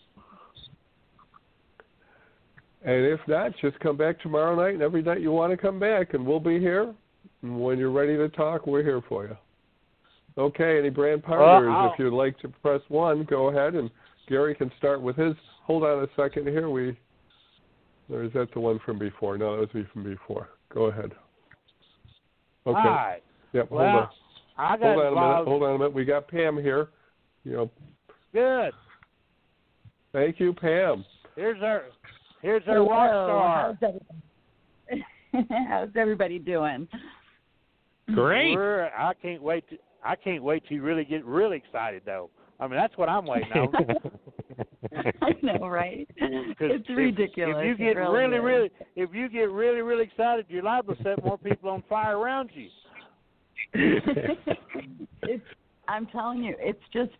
And if not, just come back tomorrow night and every night you want to come back, and we'll be here. And when you're ready to talk, we're here for you. Okay, any brand partners, well, if you'd like to press one, go ahead, and Gary can start with his. Hold on a second here. We, or is that the one from before? No, that was me from before. Go ahead. Okay. Hi. Yep, well, hold on. I got hold on a minute. involved. Hold on a minute. We got Pam here. You know. Good. Thank you, Pam. Here's our here's our Hello. rock star. How's everybody, How's everybody doing? Great. We're, I can't wait to I can't wait to really get really excited though. I mean, that's what I'm waiting on. I know, right? It's if, ridiculous. If you It get really, really, is. really, if you get really, really excited, you're liable to set more people on fire around you. it's, I'm telling you, it's just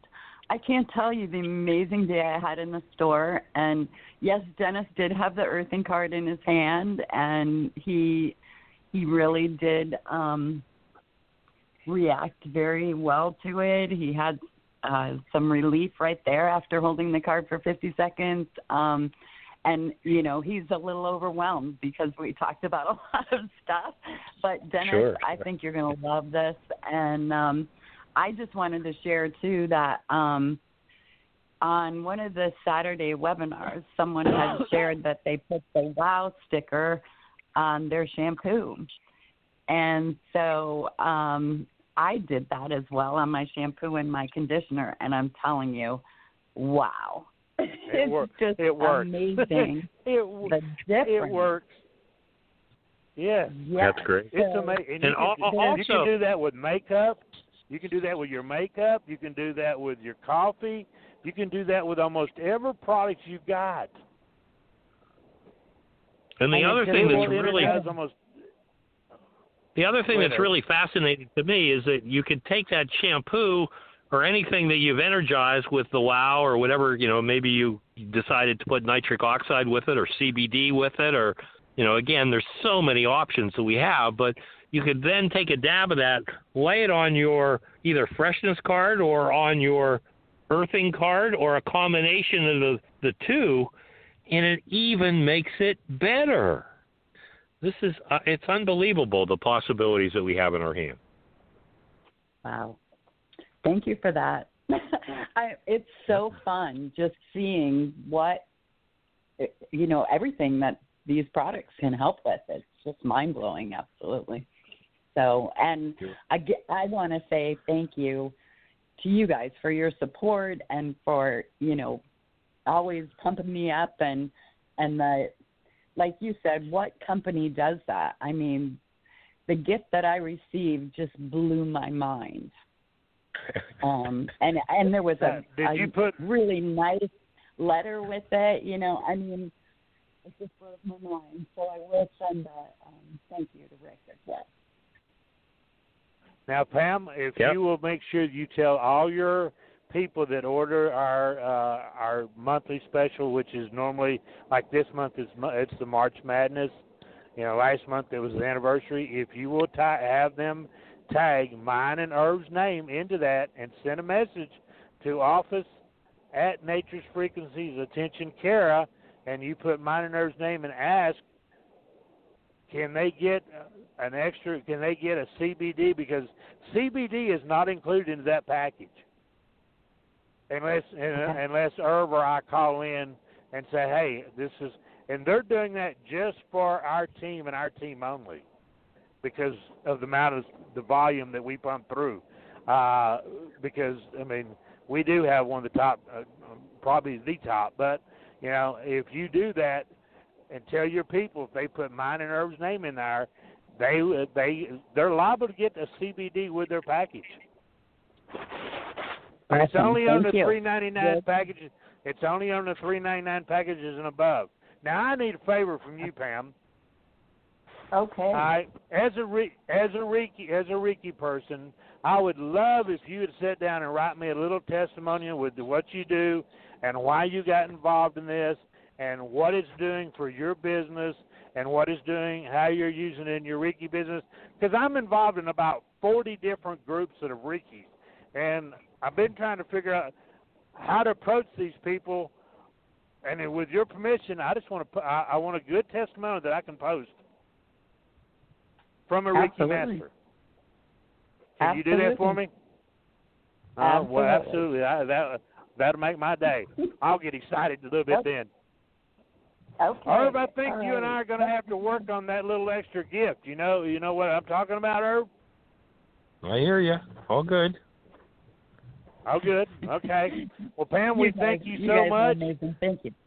I can't tell you the amazing day I had in the store. And yes, Dennis did have the earthing card in his hand, and he he really did um, react very well to it. He had uh, some relief right there after holding the card for fifty seconds. Um, and, you know, he's a little overwhelmed because we talked about a lot of stuff. But, Dennis, Sure. I think you're going to love this. And um, I just wanted to share, too, that um, on one of the Saturday webinars, someone had shared that they put the WOW sticker on their shampoo. And so um, I did that as well on my shampoo and my conditioner, and I'm telling you, wow. It it's wor- just it works. amazing. it, the difference. it works. Yes. Yes. That's great. It's amazing. And, And you, al- can, also- you can do that with makeup. You can do that with your makeup. You can do that with your coffee. You can do that with almost every product you've got. And the And other it's thing just- that's It really has almost the other thing Go that's ahead. really fascinating to me is that you could take that shampoo or anything that you've energized with the WOW or whatever, you know, maybe you decided to put nitric oxide with it or C B D with it, or, you know, again, there's so many options that we have, but you could then take a dab of that, lay it on your either freshness card or on your earthing card or a combination of the, the two, and it even makes it better. This is, uh, it's unbelievable, the possibilities that we have in our hand. Wow. Thank you for that. I, it's so fun just seeing what, you know, everything that these products can help with. It's just mind-blowing, absolutely. So, and I, I want to say thank you to you guys for your support and for, you know, always pumping me up. And, and the, like you said, what company does that? I mean, the gift that I received just blew my mind. Um, and and there was a, Did a you put- really nice letter with it. You know, I mean, it just blew my mind. So I will send a um, thank you to Rick as well. Now, Pam, if Yep. you will make sure you tell all your people that order our uh, our monthly special, which is normally like this month is it's the March Madness. You know, last month it was the anniversary. If you will ta- have them tag mine and Irv's name into that and send a message to office at Nature's Frequencies, attention Kara, and you put mine and Irv's name and ask, can they get an extra, can they get a C B D? Because C B D is not included in that package. Unless Okay. unless Irv or I call in and say, hey, this is, and they're doing that just for our team and our team only, because of the amount of the volume that we pump through. Uh, because I mean, we do have one of the top, uh, probably the top. But you know, if you do that and tell your people if they put mine and Irv's name in there, they they they're liable to get a C B D with their package. Awesome. It's only on Thank the you. three ninety-nine Good. packages. It's only on the three ninety-nine packages and above. Now I need a favor from you, Pam. Okay. All right, as a re, as a Reiki as a Reiki person, I would love if you would sit down and write me a little testimonial with what you do and why you got involved in this and what it's doing for your business and what it's doing, how you're using it in your Reiki business. Because I'm involved in about forty different groups that are Reiki, and I've been trying to figure out how to approach these people. And with your permission, I just want to put, I, I want a good testimonial that I can post from a Reiki Absolutely. master. Can you do that for me? Uh, well, absolutely. I, that that'll make my day. I'll get excited a little bit then. Okay. Irv, I think All you and I right. are going to have to work on that little extra gift. You know, you know what I'm talking about, Irv? I hear you. All good. Oh, good. Okay. Well, Pam, we guys- thank you so guys are much. Amazing. Thank you.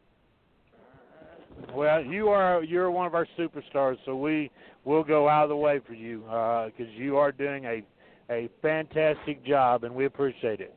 Well, you are you're one of our superstars, so we will go out of the way for you because you are doing a a fantastic job, and we appreciate it.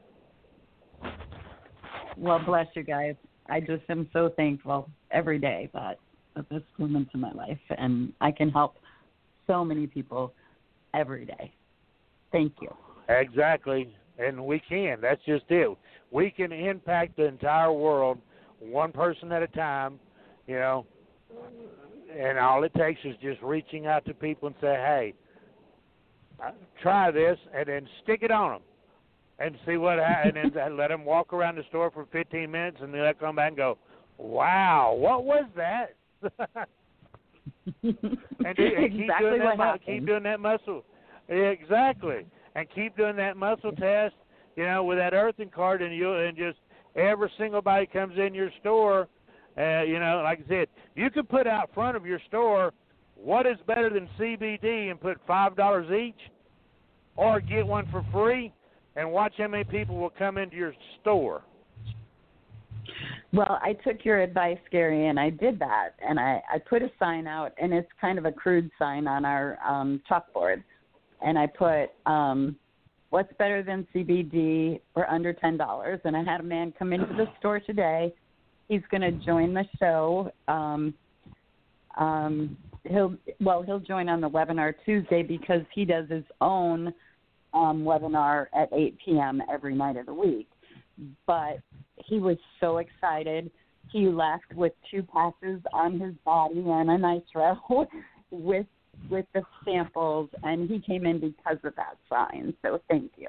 Well, bless you guys. I just am so thankful every day that, that this came into my life, and I can help so many people every day. Thank you. Exactly. and we can. That's just it. We can impact the entire world, one person at a time, you know, and all it takes is just reaching out to people and say, hey, try this, and then stick it on them and see what happens, and then let them walk around the store for fifteen minutes, and then they'll come back and go, wow, what was that? and, and keep exactly doing what that, happened. Keep doing that muscle. Exactly. And keep doing that muscle test, you know, with that earthing card, and you and just every single body comes in your store, uh, you know, like I said, you could put out front of your store what is better than C B D and put five dollars each, or get one for free, and watch how many people will come into your store. Well, I took your advice, Gary, and I did that. And I, I put a sign out, and it's kind of a crude sign on our um, chalkboard. And I put, um, what's better than C B D for under ten dollars? And I had a man come into the store today. He's going to join the show. Um, um, he'll Well, he'll join on the webinar Tuesday because he does his own um, webinar at eight p.m. every night of the week. But he was so excited. He left with two patches on his body and a nitro with with the samples, and he came in because of that sign. So thank you.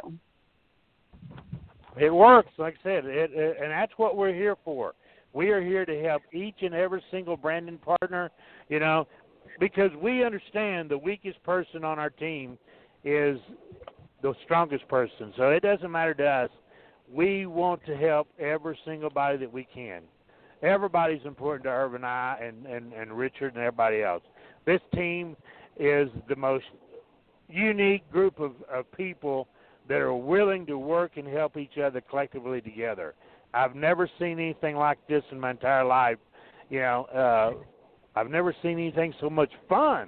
It works, like I said, it, it, and that's what we're here for. We are here to help each and every single branding partner, you know, because we understand the weakest person on our team is the strongest person. So it doesn't matter to us. We want to help every single body that we can. Everybody's important to Irv and I and, and, and Richard and everybody else. This team is the most unique group of, of people that are willing to work and help each other collectively together. I've never seen anything like this in my entire life. You know, uh, I've never seen anything so much fun.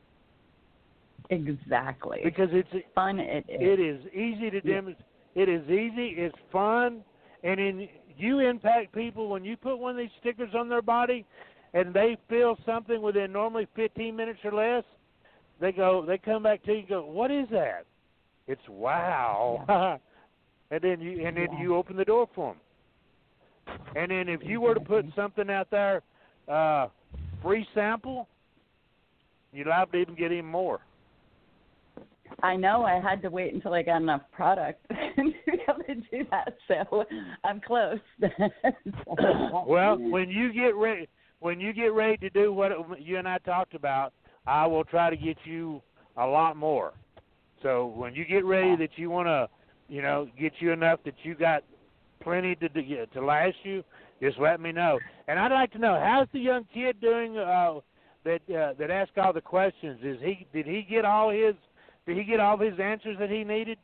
Exactly. Because it's fun. It is. It is easy to demonstrate. It is easy. It's fun, and in you impact people when you put one of these stickers on their body, and they feel something within normally fifteen minutes or less. They go. They come back to you and go, "What is that?" It's wow. Yeah. and then you and then yeah. you open the door for them. And then if you were to put something out there, uh, free sample, you'd liable to even get even more. I know. I had to wait until I got enough product to be able to do that, so I'm close. Well, when you get ready, when you get ready to do what you and I talked about, I will try to get you a lot more. So when you get ready that you want to, you know, get you enough that you got plenty to to last you, just let me know. And I'd like to know, how's the young kid doing uh, that uh, that asked all the questions? Is he did he get all his Did he get all his answers that he needed?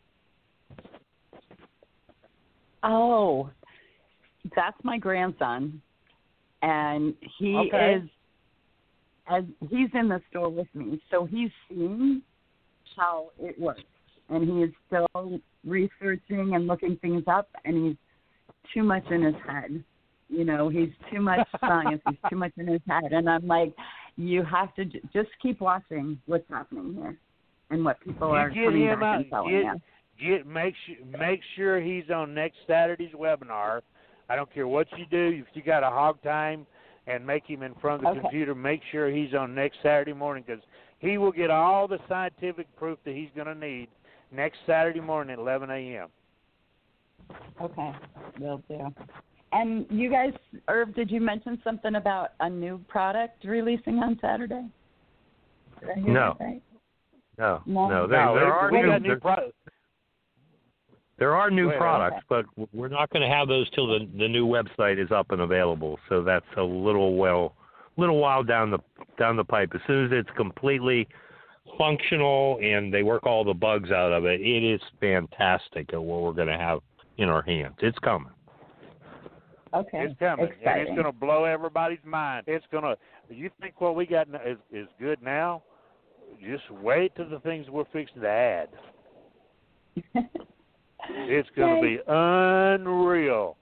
Oh, that's my grandson, and he okay. is as he's in the store with me, so he's seeing how it works, and he is still researching and looking things up, and he's too much in his head. You know, he's too much science. He's too much in his head, and I'm like, you have to j- just keep watching what's happening here. And what people you are get coming him back out, and telling get, us. Get make sure make sure he's on next Saturday's webinar. I don't care what you do. If you got a hog time and make him in front of the okay. computer, make sure he's on next Saturday morning because he will get all the scientific proof that he's going to need next Saturday morning at eleven a.m. Okay, will do. And you guys, Irv, did you mention something about a new product releasing on Saturday? Did I hear no. that right? No, no, no. There, no, there are we new, got new there, products. there are new Wait, products, okay. but we're not going to have those till the the new website is up and available. So that's a little well, little while down the down the pipe. As soon as it's completely functional and they work all the bugs out of it, it is fantastic at what we're going to have in our hands. It's coming. Okay. It's coming, Exciting. and it's going to blow everybody's mind. It's going to. You think what we got is is good now? Just wait till the things we're fixing to add. It's going to be unreal.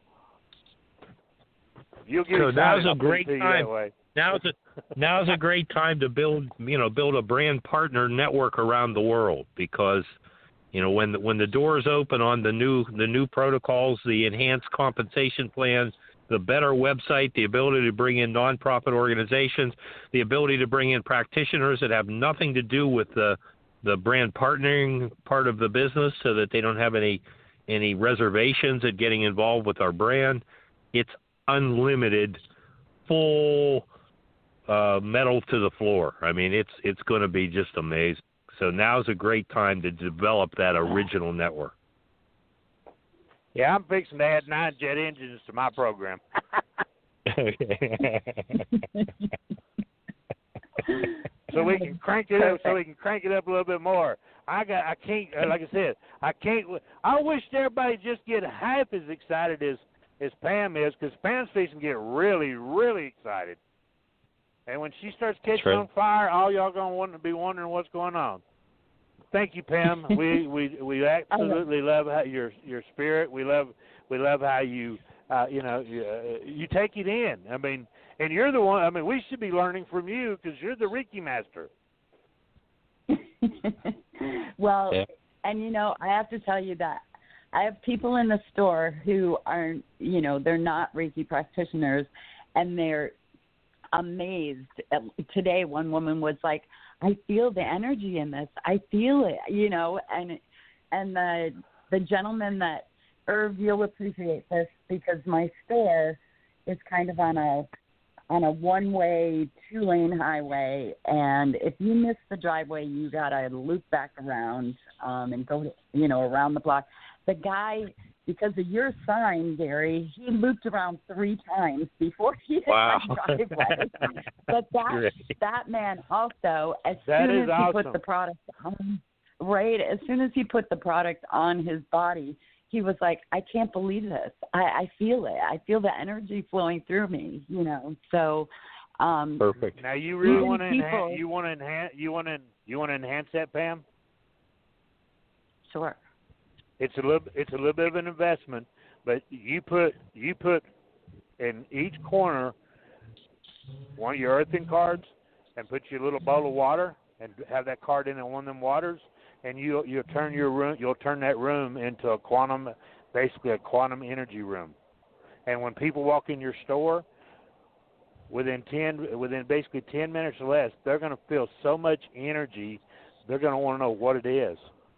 You'll get so excited. now's a I'll great put it to you time. that way. Now's a now's a great time to build, you know, build a brand partner network around the world because You know, when the, when the doors open on the new the new protocols, the enhanced compensation plans, the better website, the ability to bring in nonprofit organizations, the ability to bring in practitioners that have nothing to do with the the brand partnering part of the business, so that they don't have any any reservations at getting involved with our brand. It's unlimited, full uh, metal to the floor. I mean, it's it's going to be just amazing. So now's a great time to develop that original network. Yeah, I'm fixing to add nine jet engines to my program. So we can crank it up. So we can crank it up a little bit more. I got. I can't. Like I said, I can't. I wish everybody just get half as excited as as Pam is, because Pam's fixing to get really, really excited. And when she starts catching right. on fire, all y'all gonna want to be wondering what's going on. Thank you, Pam. we we we absolutely love how your your spirit. We love we love how you uh, you know you, uh, you take it in. I mean, and you're the one. I mean, we should be learning from you, because you're the Reiki master. Well, yeah. And you know, I have to tell you that I have people in the store who aren't, you know, they're not Reiki practitioners, and they're amazed. Today, one woman was like, I feel the energy in this. I feel it, you know, and and the the gentleman that, Irv, you'll appreciate this, because my store is kind of on a on a one-way, two-lane highway, and if you miss the driveway, you gotta loop back around um, and go, you know, around the block. The guy, because of your sign, Gary, he looped around three times before he hit wow. my driveway. But that that man also, as that soon as he awesome. put the product on, right, as soon as he put the product on his body, he was like, I can't believe this. I, I feel it. I feel the energy flowing through me, you know. So, um, perfect. Now you really want to people, enhance, you want to enhance you want to you want to enhance that, Pam? Sure. It's a little it's a little bit of an investment, but you put you put in each corner one of your earthing cards, and put your little bowl of water, and have that card in one of them waters, and you you'll turn your room you'll turn that room into a quantum, basically a quantum energy room. And when people walk in your store, within ten within basically ten minutes or less, they're going to feel so much energy, they're going to want to know what it is.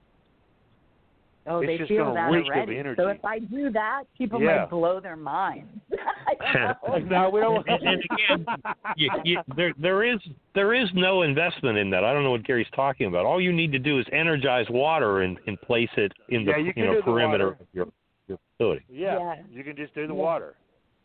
Oh, it's they just feel gonna that reek already. of energy. So if I do that, people Yeah. might blow their minds. No, we don't. and, and again, you, you, there there is there is no investment in that. I don't know what Gary's talking about. All you need to do is energize water and, and place it in the Yeah, you can you know do the perimeter water. of your, your facility. Yeah, Yeah. you can just do the Yeah. water.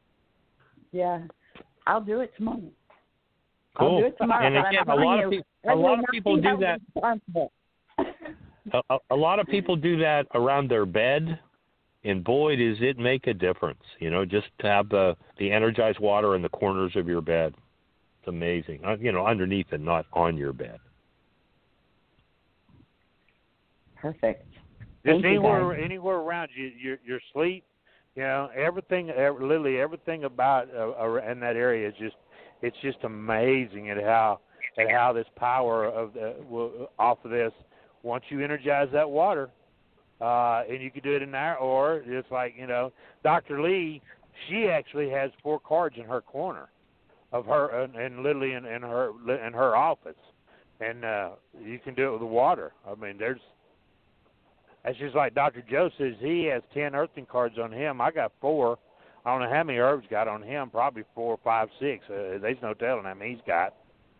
Yeah, I'll do it tomorrow. Cool. I'll do it tomorrow. And but again, I'm a lot telling of you, people, a I will lot of not people be do held that. responsible. A, a, a lot of people do that around their bed, and boy, does it make a difference. You know, just to have the, the energized water in the corners of your bed. It's amazing. Uh, you know, underneath and not on your bed. Perfect. Just Thank you, anywhere, guys. anywhere around you, your your sleep, you know, everything, every, literally everything about uh, in that area is just, it's just amazing at how, at how this power of the will, off of this. Once you energize that water, uh, and you can do it in there, or it's like, you know, Doctor Lee, she actually has four cards in her corner of her, and, and literally in, in her in her office, and uh, you can do it with the water. I mean, there's. That's just like Doctor Joe says. He has ten earthing cards on him. I got four. I don't know how many herbs got on him. Probably four, five, six. Uh, there's no telling how many he's got.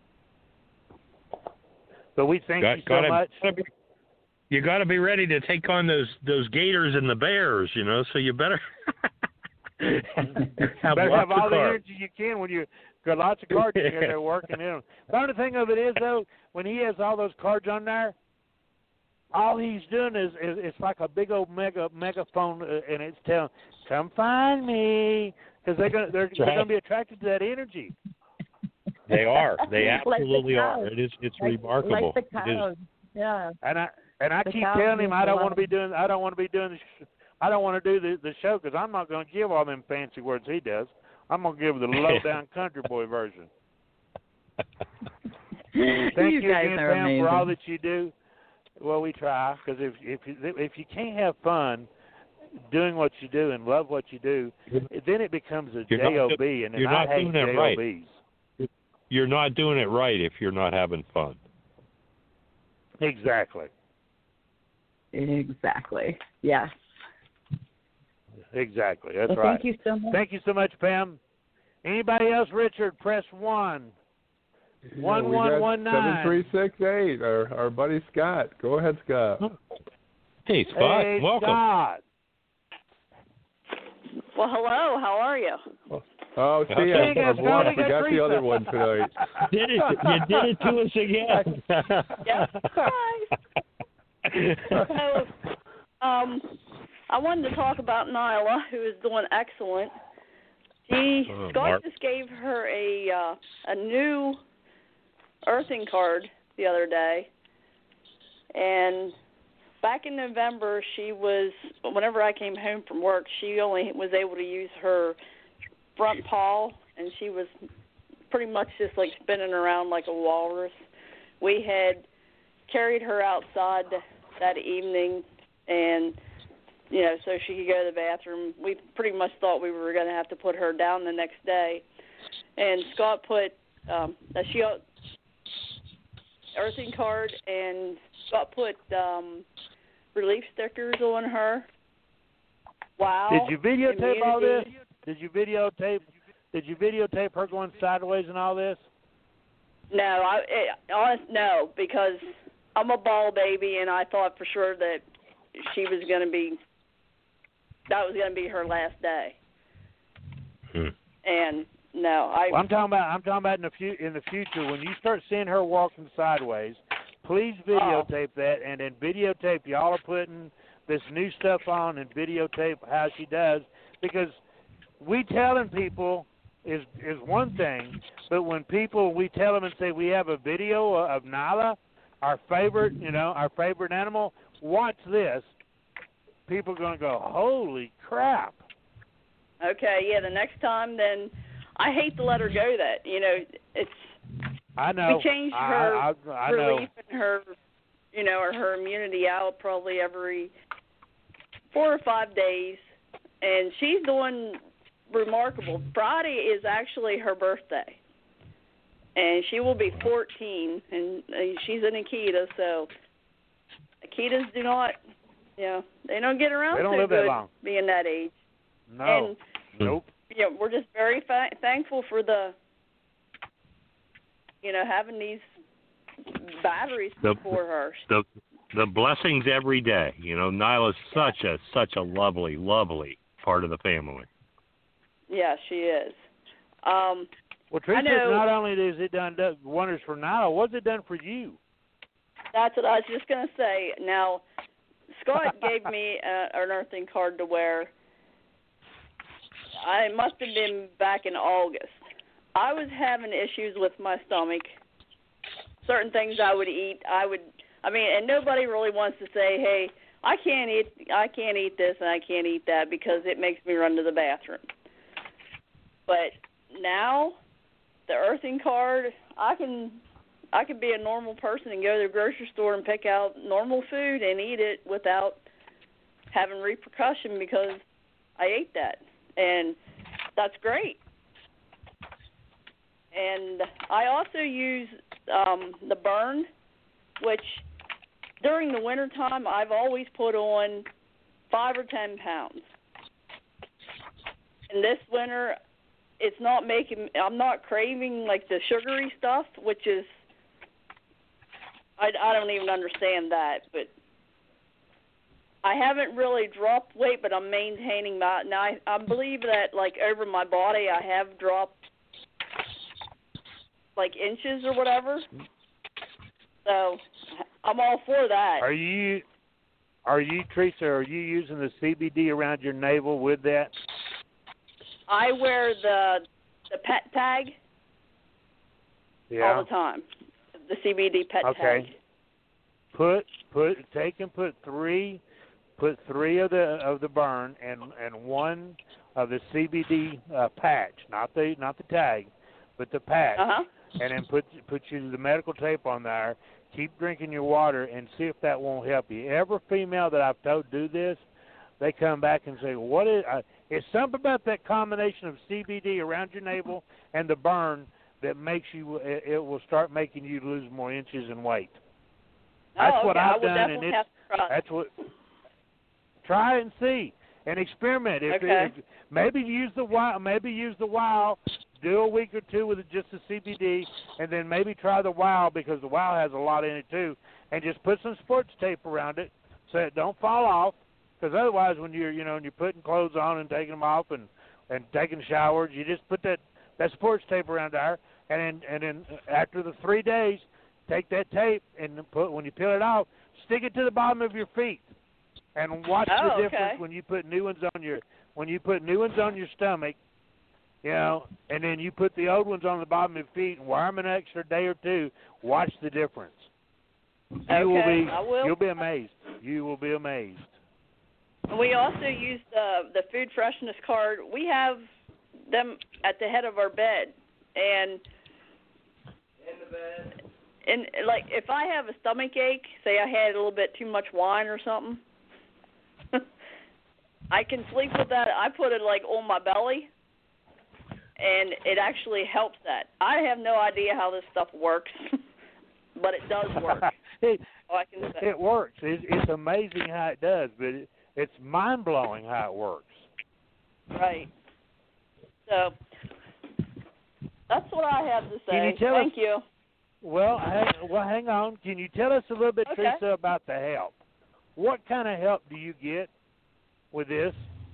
But we thank Got, you so gotta, much. Gotta be, you got to be ready to take on those those gators and the bears, you know. So you better have, better lots have all of the cards. energy you can when you got lots of cards in there. They're working in them. The only thing of it is though, when he has all those cards on there, all he's doing is, is it's like a big old mega megaphone, uh, and it's telling, "Come find me," because they're gonna they're, they're right. gonna be attracted to that energy. They are. They Like the absolutely cows. are. It is. It's like, remarkable. Like the It is. cows. Yeah. And I and I The keep cows telling him use I a don't lot want to of- be doing I don't want to be doing the sh- I don't want to do the the show because I'm not going to give all them fancy words he does. I'm going to give the low down country boy version. Thank you, you guys again, are Pam, amazing. for all that you do. Well, we try because if if you, if you can't have fun doing what you do and love what you do, then it becomes a You're not job, do- and you're I not hate doing it right. jobs. You're not doing it right if you're not having fun. Exactly. Exactly. Yes. Exactly. That's well, right. Thank you so much. Thank you so much, Pam. Anybody else, Richard? Press one. One we one got one seven nine. three six eight. Our our buddy Scott. Go ahead, Scott. Hey, Scott. Hey, Welcome. Scott. Well, hello. How are you? Oh, see, Okay. I, I, Go, I go, forgot go, the other Teresa. one tonight. Did it? You did it to us again. Yep. Hi. So, um, I wanted to talk about Nyla, who is doing excellent. She Oh, Scott Mark. just gave her a uh, a new earthing card the other day, and back in November, she was whenever I came home from work, she only was able to use her front paw, and she was pretty much just like spinning around like a walrus. We had carried her outside that evening, and you know, so she could go to the bathroom. We pretty much thought we were going to have to put her down the next day. And Scott put um, a she earthing card, and Scott put um, relief stickers on her. Wow! Did you videotape all this? Immunity. Did you videotape? Did you videotape her going sideways and all this? No, I it, honest no, because I'm a ball baby, and I thought for sure that she was going to be. That was going to be her last day. Hmm. And no, I. Well, I'm talking about. I'm talking about in the fu- in the future when you start seeing her walking sideways. Please videotape Oh. that, and then videotape. Y'all are putting this new stuff on, and videotape how she does, because we telling people is is one thing, but when people we tell them and say we have a video of Nyla, our favorite, you know, our favorite animal. Watch this. People are going to go, holy crap. Okay, yeah, the next time, then I hate to let her go that. You know, it's. I know. We changed I, her I, I, I relief know. and her, you know, or her immunity out probably every four or five days, and she's doing remarkable. Friday is actually her birthday, and she will be fourteen, and she's an Akita, so Akitas do not, you know, they don't get around They don't so live good that long. being that age. No. And, Nope. you know, we're just very fa- thankful for the, you know, having these batteries The- for her. the the blessings every day. You know, Nyla's such a such a lovely, lovely part of the family. Yeah, she is. Um, Well, Teresa, know- not only has it done do- wonders for Nyla, what's it done for you? that's what I was just going to say. Now, Scott gave me a, an earthing card to wear. I it must have been back in August. I was having issues with my stomach. Certain things I would eat, I would. I mean, and nobody really wants to say, "Hey, I can't eat. I can't eat this and I can't eat that because it makes me run to the bathroom." But now, the earthing card, I can. I could be a normal person and go to the grocery store and pick out normal food and eat it without having repercussion because I ate that. And that's great. And I also use um, the Burn, which during the wintertime I've always put on five or ten pounds. And this winter, it's not making, I'm not craving like the sugary stuff, which is, I, I don't even understand that, but I haven't really dropped weight, but I'm maintaining my, now I, I believe that like over my body I have dropped like inches or whatever. So I'm all for that. Are you, are you, Teresa, are you using the C B D around your navel with that? I wear the the pet tag Yeah. all the time. The C B D pet Okay. tag. Put, put, take and put three, put three of the of the Burn and and one of the C B D uh, patch, not the not the tag, but the patch. Uh-huh. And then put put you the medical tape on there, keep drinking your water and see if that won't help you. Every female that I've told do this, they come back and say, "What is? Uh, it's something about that combination of C B D around your navel and the burn that makes you. It, it will start making you lose more inches in weight." That's oh, what okay. I've I will done, definitely and it's have to try. that's what. Try it and see, and experiment. If, Okay. if maybe use the wild, maybe use the wild. Do a week or two with just the C B D, and then maybe try the wild because the wild has a lot in it too. And just put some sports tape around it so it don't fall off. Because otherwise, when you're you know when you're putting clothes on and taking them off and and taking showers, you just put that that sports tape around there, and then and then after the three days, take that tape and put when you peel it off, stick it to the bottom of your feet, and watch Oh, the difference okay. when you put new ones on your when you put new ones on your stomach. You know, and then you put the old ones on the bottom of your feet and wear them an extra day or two. Watch the difference. You Okay, will be. I will. You'll be amazed. You will be amazed. We also use the the food freshness card. We have them at the head of our bed, and in the bed. And like if I have a stomach ache, say I had a little bit too much wine or something, I can sleep with that. I put it like on my belly. And it actually helps that. I have no idea how this stuff works, but it does work. it, All I can say. it works. It's, it's amazing how it does, but it, it's mind-blowing how it works. Right. So that's what I have to say. Can you tell Thank us, you. Well, hang, well, hang on. Can you tell us a little bit, Okay. Teresa, about the help? What kind of help do you get with this?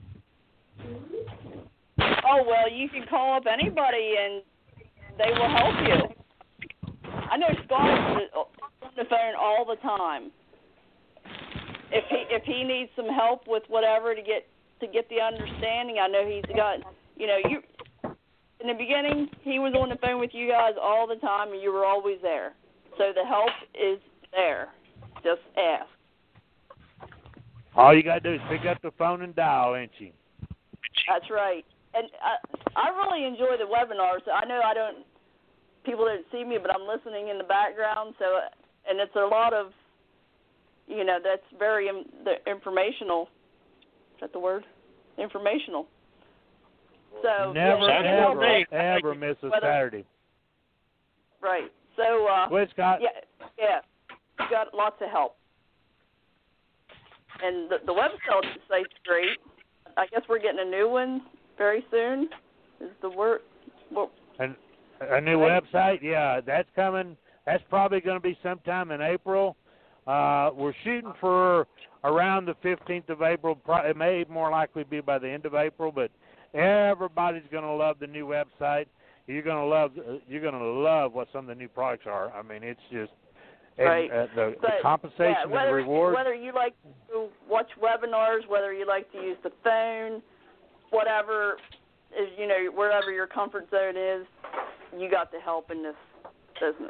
Oh, well, you can call up anybody, and they will help you. I know Scott is on the phone all the time. If he if he needs some help with whatever to get to get the understanding, I know he's got. You know, you in the beginning he was on the phone with you guys all the time, and you were always there. So the help is there. Just ask. All you got to do is pick up the phone and dial, ain't you? That's right. And I, I really enjoy the webinars. I know I don't, people don't see me, but I'm listening in the background. So, and it's a lot of, you know, that's very um, the informational. Is that the word? Informational. So Never, yeah, you can ever, help ever miss a Whether- Saturday. Right. So, uh, Well, Scott. yeah, yeah, you got lots of help. And the, the website's great. I guess we're getting a new one very soon. Is the word? Well, And a new Right. website, yeah, that's coming. That's probably going to be sometime in April. Uh, we're shooting for around the fifteenth of April. Pro- It may more likely be by the end of April, but everybody's going to love the new website. You're going to love. uh, You're going to love what some of the new products are. I mean, it's just and, Right. uh, the, the but, compensation yeah, and whether, the reward. Whether you like to watch webinars, whether you like to use the phone, whatever is, you know, wherever your comfort zone is, you got the help in this business.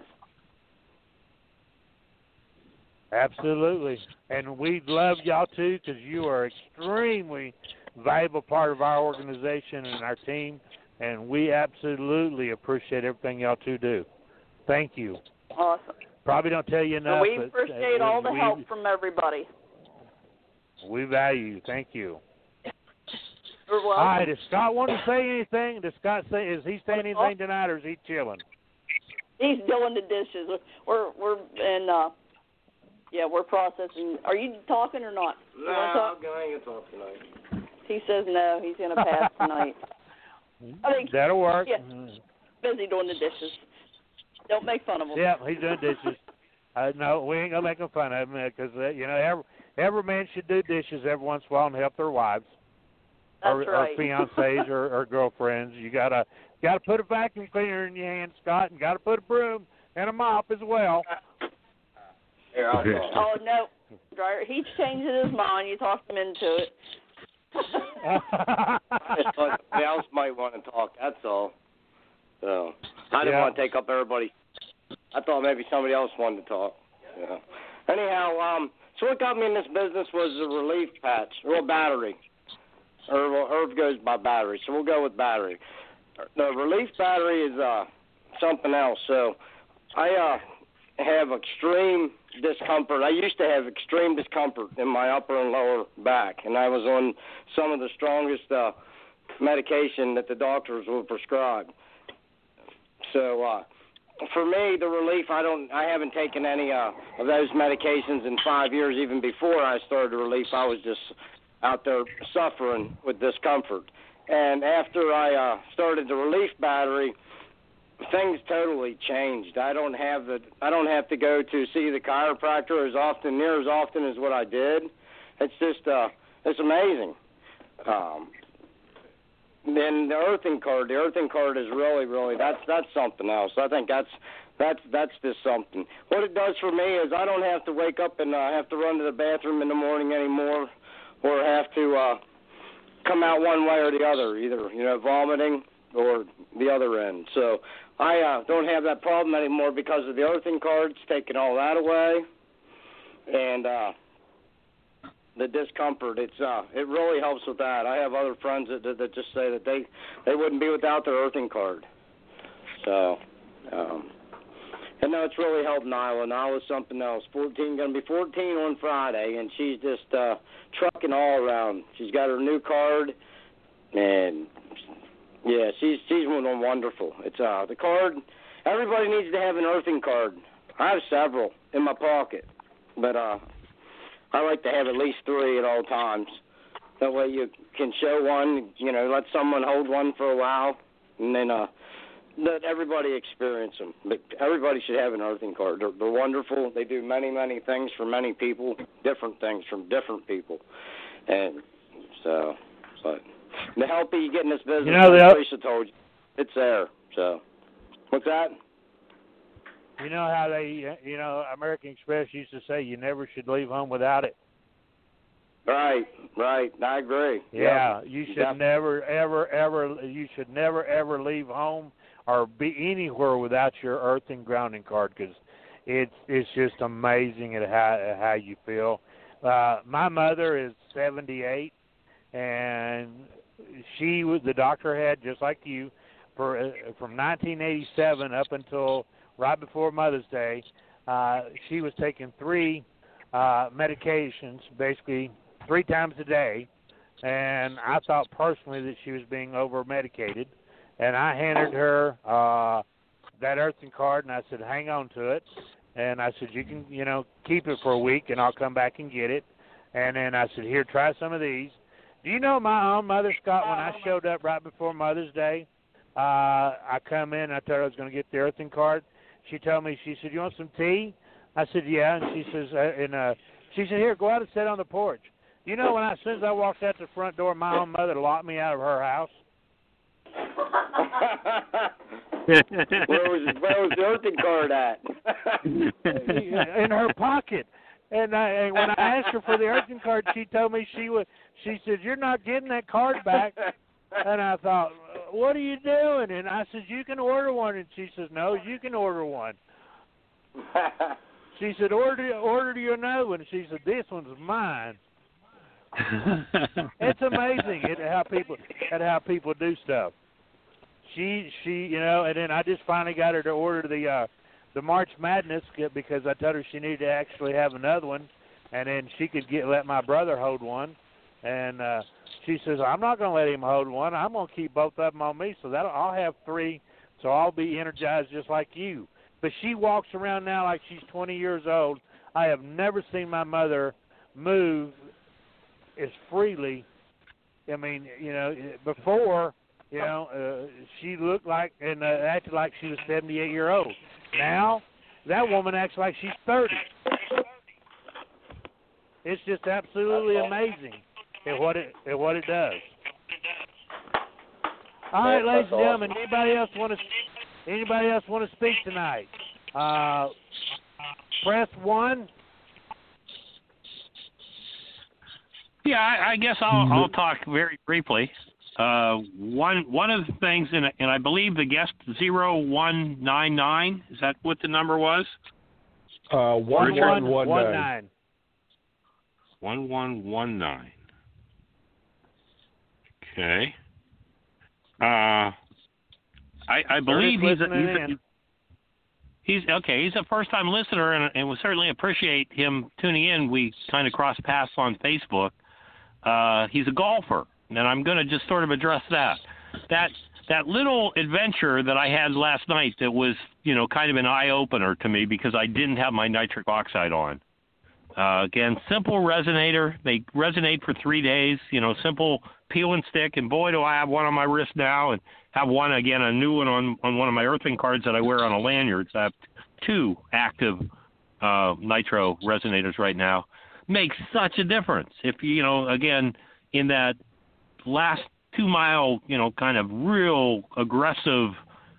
Absolutely. And we love y'all, too, because you are extremely valuable part of our organization and our team, and we absolutely appreciate everything y'all two do. Thank you. Awesome. Probably don't tell you enough. So we but, uh, appreciate all the we, help from everybody. We value you. Thank you. You're welcome. All right, does Scott want to say anything? Does Scott say, is he saying anything tonight, or is he chilling? He's doing the dishes. We're we're in uh yeah, we're processing. Are you talking or not? You No, wanna talk? I'm going to talk tonight. He says no, he's gonna pass tonight. I think That'll work. yeah, busy doing the dishes. Don't make fun of him. Yeah, he's doing dishes. Uh, no, we ain't gonna make him fun of him because uh, you know every every man should do dishes every once in a while and help their wives, That's or, right. or fiancés or, or girlfriends. You gotta gotta put a vacuum cleaner in your hand, Scott, and gotta put a broom and a mop as well. Here, I'll talk. Oh no, Dryer. He changed his mind. You talked him into it. I just thought somebody else might want to talk, that's all. So, I didn't Yeah. want to take up everybody. I thought maybe somebody else wanted to talk. Yeah. Anyhow, um, so what got me in this business was the relief patch, or battery. Or well, Herb goes by battery, so we'll go with battery. The relief battery is uh something else. So, I uh have extreme discomfort. I used to have extreme discomfort in my upper and lower back, and I was on some of the strongest uh, medication that the doctors would prescribe. So uh, for me, the relief, I don't, I haven't taken any uh, of those medications in five years. Even before I started the relief, I was just out there suffering with discomfort. And after I uh, started the relief battery, things totally changed. I don't have the, I don't have to go to see the chiropractor as often, near as often as what I did. It's just, uh, it's amazing. Um, then the earthing card, the earthing card is really, really, that's that's something else. I think that's that's that's just something. What it does for me is I don't have to wake up and uh, have to run to the bathroom in the morning anymore, or have to uh, come out one way or the other, either you know vomiting or the other end. So I uh, don't have that problem anymore because of the earthing cards, taking all that away, and uh, the discomfort. It's uh, it really helps with that. I have other friends that that just say that they they wouldn't be without their earthing card. So, um, and no, it's really helped Nyla. Nyla's something else. fourteen, going to be fourteen on Friday, and she's just uh, trucking all around. She's got her new card, and yeah, she's she's doing wonderful. It's uh the card. Everybody needs to have an earthing card. I have several in my pocket, but uh. I like to have at least three at all times. That way you can show one, you know, let someone hold one for a while, and then uh, let everybody experience them. But everybody should have an earthing card. They're, they're wonderful. They do many, many things for many people, different things from different people. And so, but the help you get in this business, you know, like Teresa told you, it's there. So, what's that? You know how they, you know, American Express used to say you never should leave home without it. Right, right. I agree. Yeah, yep. you should Yep. never, ever, ever, you should never, ever leave home or be anywhere without your earthing grounding card, because it's it's just amazing at how at how you feel. Uh, my mother is seventy-eight, and she was, the doctor had, just like you, for uh, from nineteen eighty-seven up until right before Mother's Day, uh, she was taking three uh, medications, basically three times a day, and I thought personally that she was being over-medicated, and I handed her uh, that earthing card, and I said, hang on to it, and I said, you can, you know, keep it for a week, and I'll come back and get it, and then I said, here, try some of these. Do you know my own mother, Scott, when I showed up right before Mother's Day, uh, I come in, and I told her I was going to get the earthing card. She told me, she said, you want some tea? I said, yeah. And she says, uh, and uh, she said, here, go out and sit on the porch. You know, when I, as soon as I walked out the front door, my own mother locked me out of her house. where was where was the earthing card at? In her pocket. And, I, and when I asked her for the earthing card, she told me she was. She said, you're not getting that card back. And I thought, what are you doing? And I said, you can order one. And she says, no, you can order one. She said, order order you another one. And she said, this one's mine. It's amazing at how people at how people do stuff. She she you know, and then I just finally got her to order the uh, the March Madness because I told her she needed to actually have another one, and then she could get let my brother hold one. And uh, she says, I'm not going to let him hold one. I'm going to keep both of them on me, so that I'll have three, so I'll be energized just like you. But she walks around now like she's twenty years old. I have never seen my mother move as freely. I mean, you know, before, you know, uh, she looked like and uh, acted like she was seventy-eight years old. Now, that woman acts like she's thirty. It's just absolutely amazing at what it at what it does. All right, ladies and gentlemen, anybody else want to anybody else want to speak tonight? Uh, press one. Yeah, I, I guess I'll, I'll talk very briefly. Uh, one one of the things, and, and I believe the guest zero one nine nine. Is that what the number was? Uh, one one one nine. One one one nine. Okay. Uh, I, I believe he's a, he's, a, He's okay. He's a first-time listener, and, and we certainly appreciate him tuning in. We kind of cross paths on Facebook. Uh, he's a golfer, and I'm going to just sort of address that. That that little adventure that I had last night that was, you know, kind of an eye-opener to me because I didn't have my nitric oxide on. Uh, again, simple resonator. They resonate for three days. You know, simple peel and stick. And boy, do I have one on my wrist now, and have one again, a new one on on one of my earthing cards that I wear on a lanyard. So I have two active uh, nitro resonators right now. Makes such a difference. If you know, again, in that last two mile, you know, kind of real aggressive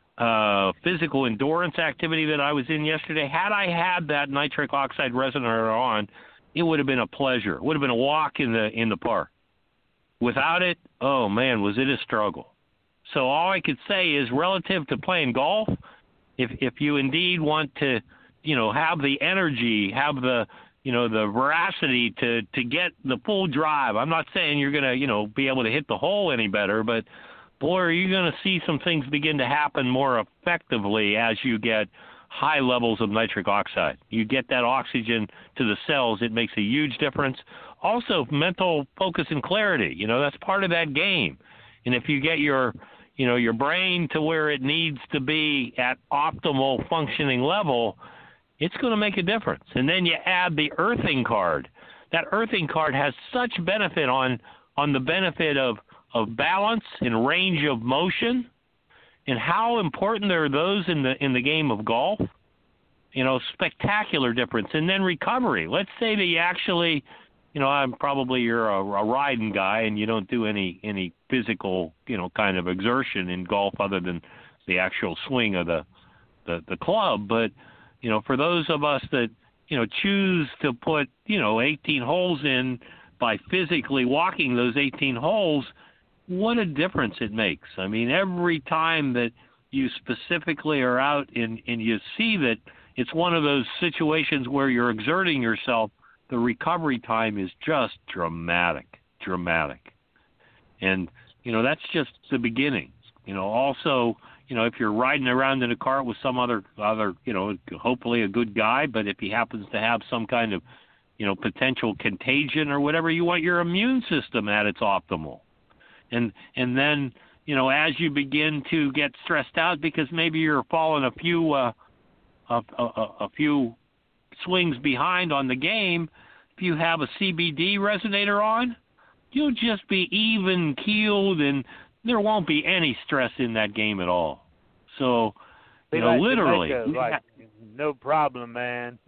uh, physical endurance activity that I was in yesterday, had I had that nitric oxide resonator on, it would have been a pleasure. It would have been a walk in the in the park. Without it, oh man, was it a struggle. So all I could say is, relative to playing golf, if if you indeed want to, you know, have the energy, have the, you know, the veracity to to get the full drive. I'm not saying you're gonna, you know, be able to hit the hole any better, but boy, are you going to see some things begin to happen more effectively as you get high levels of nitric oxide. You get that oxygen to the cells. It makes a huge difference. Also, mental focus and clarity. You know, that's part of that game. And if you get your, you know, your brain to where it needs to be at optimal functioning level, it's going to make a difference. And then you add the earthing card. That earthing card has such benefit on on the benefit of of balance and range of motion, and how important are those in the in the game of golf. You know, spectacular difference. And then recovery. Let's say that you actually, you know, I'm probably you're a, a riding guy and you don't do any any physical, you know, kind of exertion in golf other than the actual swing of the the, the club. But, you know, for those of us that, you know, choose to put, you know, eighteen holes in by physically walking those eighteen holes, what a difference it makes. I mean, every time that you specifically are out and, and you see that it's one of those situations where you're exerting yourself, the recovery time is just dramatic, dramatic. And, you know, that's just the beginning. You know, also, you know, if you're riding around in a cart with some other, other, you know, hopefully a good guy, but if he happens to have some kind of, you know, potential contagion or whatever, you want your immune system at its optimal. And and then, you know, as you begin to get stressed out because maybe you're falling a few uh, a, a, a few swings behind on the game, if you have a C B D resonator on, you'll just be even keeled and there won't be any stress in that game at all. So, you know, like literally, Jamaica, like, no problem, man.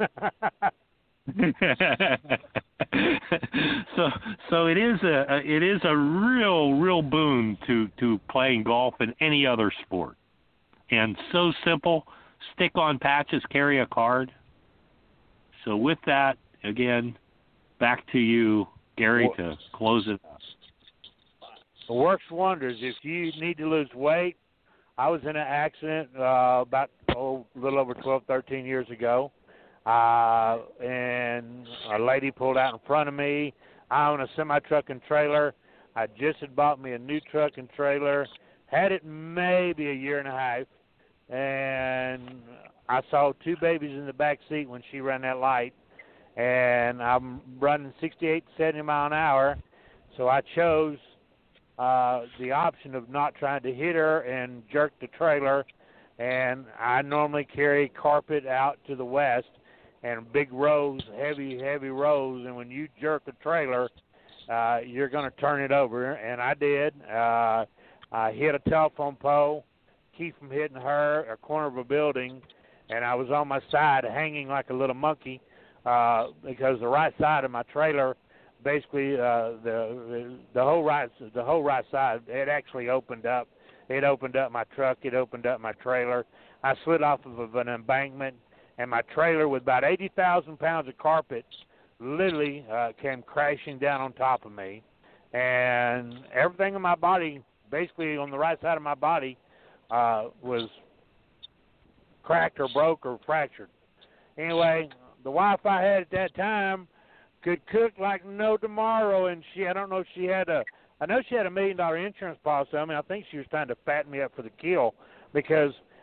so so it is a, a it is a real real boon to to playing golf and any other sport, and so simple. Stick on patches, carry a card. So with that, again, back to you, Gary, to close it up. It works wonders. If you need to lose weight, I was in an accident uh, about oh, a little over twelve, thirteen years ago. Uh, and a lady pulled out in front of me. I own a semi-truck and trailer. I just had bought me a new truck and trailer. Had it maybe a year and a half. And I saw two babies in the back seat when she ran that light. And I'm running sixty-eight, seventy mile an hour. So I chose uh, the option of not trying to hit her and jerk the trailer. And I normally carry carpet out to the west. And big rows, heavy, heavy rows, and when you jerk a trailer, uh, you're going to turn it over, and I did. Uh, I hit a telephone pole, keep from hitting her, a corner of a building, and I was on my side hanging like a little monkey uh, because the right side of my trailer, basically uh, the, the the whole right the whole right side, it actually opened up. It opened up my truck. It opened up my trailer. I slid off of an embankment. And my trailer with about eighty thousand pounds of carpet literally uh, came crashing down on top of me. And everything in my body, basically on the right side of my body, uh, was cracked or broke or fractured. Anyway, the wife I had at that time could cook like no tomorrow. And she, I don't know if she had a, I know she had a million dollar insurance policy. I mean, I think she was trying to fatten me up for the kill because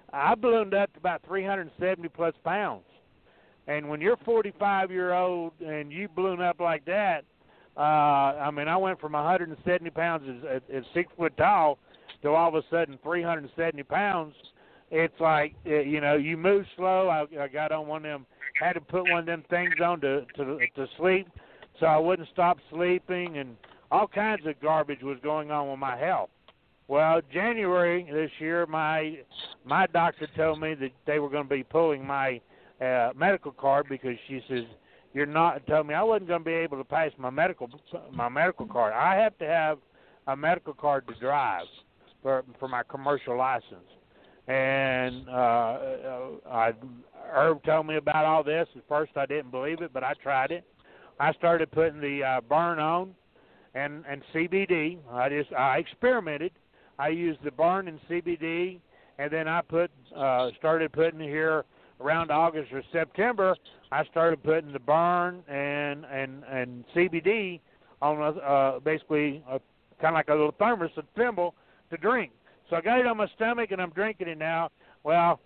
I ballooned up to about three hundred seventy plus pounds. And when you're forty-five year old and you balloon up like that, uh, I mean, I went from one hundred seventy pounds at, at six foot tall to all of a sudden three hundred seventy pounds. It's like, you know, you move slow. I, I got on one of them, had to put one of them things on to, to to sleep so I wouldn't stop sleeping, and all kinds of garbage was going on with my health. Well, January this year, my my doctor told me that they were going to be pulling my uh, medical card because she says, you're not, told me I wasn't going to be able to pass my medical my medical card. I have to have a medical card to drive for for my commercial license. And uh, I, Herb told me about all this. At first, I didn't believe it, but I tried it. I started putting the uh, burn on and, and C B D. I just I experimented. I used the burn and C B D, and then I put uh, started putting here around August or September. I started putting the burn and and, and C B D on a, uh, basically a, kind of like a little thermos, a thimble to drink. So I got it on my stomach, and I'm drinking it now. Well,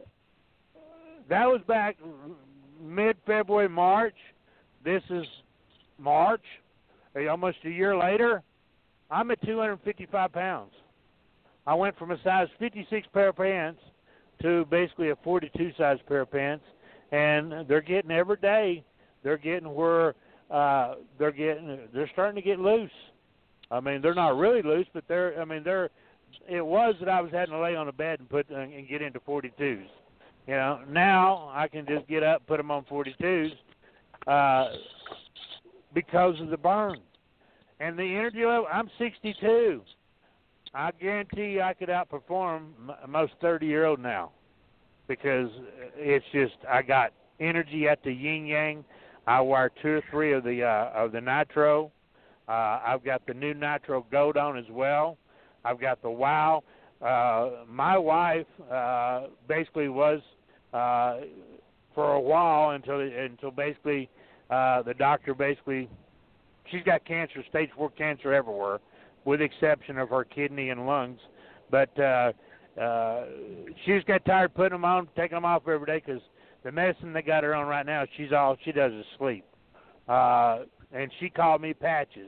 that was back mid-February, March. This is March. Almost a year later, I'm at two hundred fifty-five pounds. I went from a size fifty-six pair of pants to basically a forty-two size pair of pants, and they're getting every day. They're getting where uh, they're getting. They're starting to get loose. I mean, they're not really loose, but they're. I mean, they're. It was that I was having to lay on a bed and put and get into forty-twos. You know, now I can just get up, put them on forty-twos uh, because of the burn and the energy level. I'm sixty-two. I guarantee you I could outperform most thirty-year-old now because it's just I got energy at the yin yang. I wear two or three of the uh, of the nitro. Uh, I've got the new nitro gold on as well. I've got the wow. Uh, my wife uh, basically was uh, for a while until until basically uh, the doctor basically she's got cancer, stage four cancer everywhere, with the exception of her kidney and lungs. But uh, uh, she just got tired putting them on, taking them off every day because the medicine they got her on right now, she's all she does is sleep. Uh, and she called me Patches.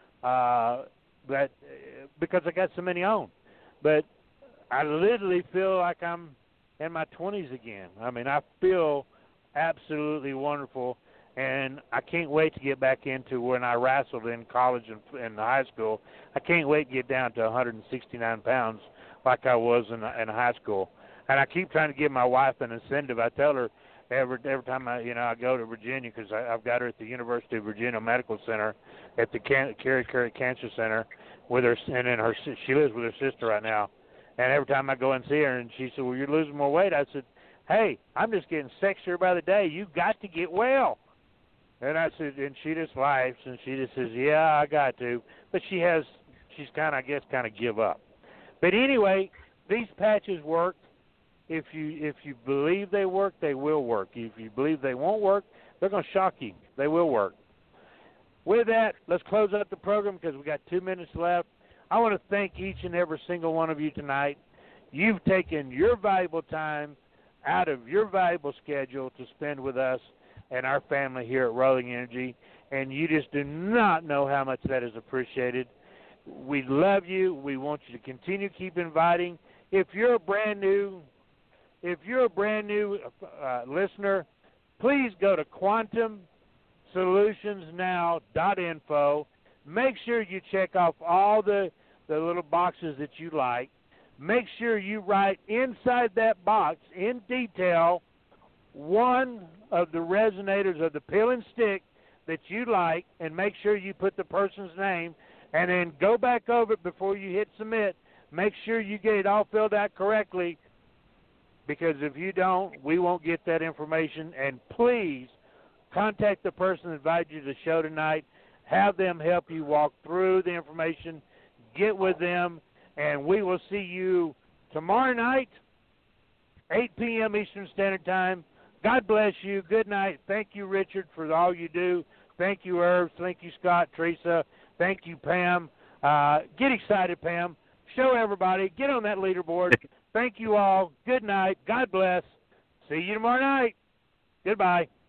Uh, But because I got so many on, but I literally feel like I'm in my twenties again. I mean, I feel absolutely wonderful, and I can't wait to get back into when I wrestled in college and in high school. I can't wait to get down to one hundred sixty-nine pounds like I was in in high school. And I keep trying to give my wife an incentive. I tell her every every time I you know I go to Virginia because I've got her at the University of Virginia Medical Center at the Can- Carrie Carey Cancer Center with her, and then her she lives with her sister right now. And every time I go and see her, and she said, "Well, you're losing more weight." I said, "Hey, I'm just getting sexier by the day. You got to get well." And I said, and she just laughs and she just says, "Yeah, I got to." But she has, she's kind of, I guess, kind of give up. But anyway, these patches work. If you if you believe they work, they will work. If you believe they won't work, they're going to shock you. They will work. With that, let's close up the program because we've got two minutes left. I want to thank each and every single one of you tonight. You've taken your valuable time out of your valuable schedule to spend with us and our family here at Rolling Energy, and you just do not know how much that is appreciated. We love you. We want you to continue to keep inviting. If you're a brand new If you're a brand new uh, listener, please go to quantum solutions now dot info. Make sure you check off all the, the little boxes that you like. Make sure you write inside that box in detail one of the resonators of the pill and stick that you like, and make sure you put the person's name, and then go back over it before you hit submit. Make sure you get it all filled out correctly, because if you don't, we won't get that information. And please contact the person that invited you to the show tonight. Have them help you walk through the information. Get with them, and we will see you tomorrow night, eight p.m. Eastern Standard Time. God bless you. Good night. Thank you, Richard, for all you do. Thank you, Irv. Thank you, Scott, Teresa. Thank you, Pam. Uh, get excited, Pam. Show everybody. Get on that leaderboard. Thank you all. Good night. God bless. See you tomorrow night. Goodbye.